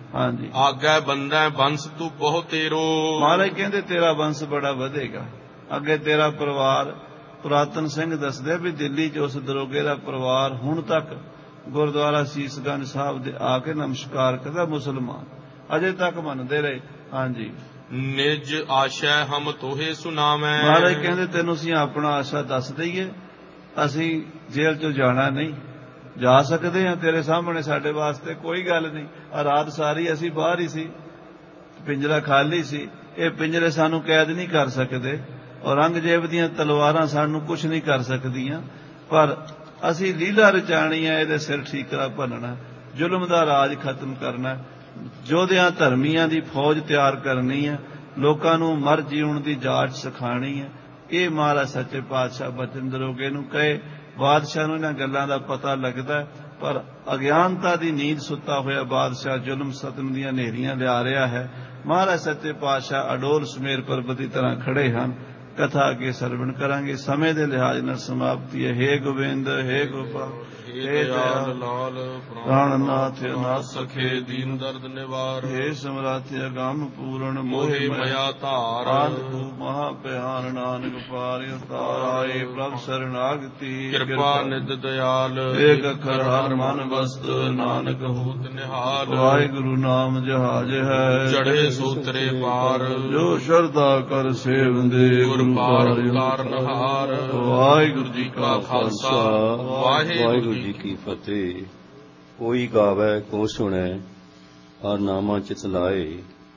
ਹਾਂਜੀ। ਆਗੈ ਬੰਦੈ ਬੰਸ ਤੂੰ ਬਹੁ ਤੇਰੋ। ਮਹਾਰਾਜ ਕਹਿੰਦੇ ਤੇਰਾ ਬੰਸ ਬੜਾ ਵਧੇਗਾ। ਅੱਗੇ ਤੇਰਾ ਪਰਿਵਾਰ, ਪੁਰਾਤਨ ਸਿੰਘ ਦੱਸਦੇ ਵੀ ਦਿੱਲੀ 'ਚ ਉਸ ਦਰੋਗੇ ਦਾ ਪਰਿਵਾਰ ਹੁਣ ਤੱਕ ਗੁਰਦੁਆਰਾ ਸੀਸਗੰਜ ਸਾਹਿਬ ਦੇ ਆ ਕੇ ਨਮਸਕਾਰ ਕਰਦਾ। ਮੁਸਲਮਾਨ ਅਜੇ ਤੱਕ ਮੰਨਦੇ ਰਹੇ। ਹਾਂਜੀ। ਨਿਜ ਆਸ਼ੈ ਹਮ ਤੋਹੇ ਸੁਨਾਵੈ। ਮਹਾਰਾਜ ਕਹਿੰਦੇ ਤੈਨੂੰ ਅਸੀਂ ਆਪਣਾ ਆਸ਼ਾ ਦੱਸ ਦਈਏ, ਅਸੀਂ ਜੇਲ੍ਹ 'ਚੋਂ ਜਾਣਾ ਨਹੀਂ, ਜਾ ਸਕਦੇ ਹਾਂ ਤੇਰੇ ਸਾਹਮਣੇ, ਸਾਡੇ ਵਾਸਤੇ ਕੋਈ ਗੱਲ ਨਹੀਂ। ਆ ਰਾਤ ਸਾਰੀ ਅਸੀਂ ਬਾਹਰ ਹੀ ਸੀ, ਪਿੰਜਰਾ ਖਾਲੀ ਸੀ। ਇਹ ਪਿੰਜਰੇ ਸਾਨੂੰ ਕੈਦ ਨਹੀਂ ਕਰ ਸਕਦੇ, ਔਰੰਗਜ਼ੇਬ ਦੀਆਂ ਤਲਵਾਰਾਂ ਸਾਨੂੰ ਕੁਛ ਨਹੀਂ ਕਰ ਸਕਦੀਆਂ, ਪਰ ਅਸੀਂ ਲੀਲਾ ਰਚਾਣੀ ਹੈ, ਇਹਦੇ ਸਿਰ ਠੀਕਰਾ ਭੰਨਣਾ, ਜ਼ੁਲਮ ਦਾ ਰਾਜ ਖਤਮ ਕਰਨਾ, ਯੋਧਿਆਂ ਧਰਮੀਆਂ ਦੀ ਫੌਜ ਤਿਆਰ ਕਰਨੀ ਹੈ, ਲੋਕਾਂ ਨੂੰ ਮਰ ਜੀਉਣ ਦੀ ਜਾਚ ਸਿਖਾਣੀ ਹੈ। ਇਹ ਮਹਾਰਾਜ ਸੱਚੇ ਪਾਤਸ਼ਾਹ ਬਚਨ ਦਰੋਗੇ ਨੂੰ ਕਹੇ। ਬਾਦਸ਼ਾਹ ਨੂੰ ਇਹਨਾਂ ਗੱਲਾਂ ਦਾ ਪਤਾ ਲੱਗਦਾ, ਪਰ ਅਗਿਆਨਤਾ ਦੀ ਨੀਂਦ ਸੁੱਤਾ ਹੋਇਆ ਬਾਦਸ਼ਾਹ ਜ਼ੁਲਮ ਸਤਮ ਦੀਆਂ ਹਨੇਰੀਆਂ ਲਿਆ ਰਿਹਾ ਹੈ। ਮਹਾਰਾਜ ਸੱਚੇ ਪਾਤਸ਼ਾਹ ਅਡੋਲ ਸੁਮੇਰ ਪਰਬਤ ਦੀ ਤਰ੍ਹਾਂ ਖੜੇ ਹਨ। ਕਥਾ ਅੱਗੇ ਸਰਵਣ ਕਰਾਂਗੇ। ਸਮੇਂ ਦੇ ਲਿਹਾਜ਼ ਨਾਲ ਸਮਾਪਤੀ ਹੈ। ਹੇ ਗੋਬਿੰਦ, ਹੇ ਗੋਪਾਲ, ਹੇ ਦਇਆਲ ਲਾਲ ਪ੍ਰਾਣਨਾਥ ਨਾਥ ਸਖੇ ਦੀਨ ਦਰਦ ਨਿਵਾਰ। ਹੇ ਸਮਰਾਥ ਅਗੰਮ ਪੂਰਨ ਮੋਹਿ ਮਇਆ ਧਾਰ। ਆਦ ਤੂੰ ਮਹਾ ਭਿਆਨ ਨਾਨਕ ਪਾਰਿ ਉਤਾਰ। ਆਏ ਪ੍ਰਭ ਸਰਨਾਗਤੀ ਕਿਰਪਾ ਨਿਧ ਦਇਆਲ। ਏਕ ਅੱਖਰ ਹਰ ਮਨ ਵਸਤ ਨਾਨਕ ਹੋਤ ਨਿਹਾਲ। ਵਾਹਿਗੁਰੂ ਨਾਮ ਜਹਾਜ ਹੈ ਚੜ੍ਹੇ ਸੂਤਰੇ ਪਾਰ। ਜੋ ਸ਼ਰਧਾ ਕਰ ਸੇਵੰਦੇ ਗੁਰ ਪਾਰ ਉਤਾਰਨਹਾਰ। ਵਾਹਿਗੁਰੂ ਜੀ ਕਾ ਖਾਲਸਾ ਵਾਹਿਗੁਰੂ ਜੀ ਕੀ ਫਤਿਹ। ਕੋਈ ਗਾਵੇ ਕੋ ਸੁਣੈ, ਹਰ ਨਾਮਾ ਚਿਤ ਲਾਏ।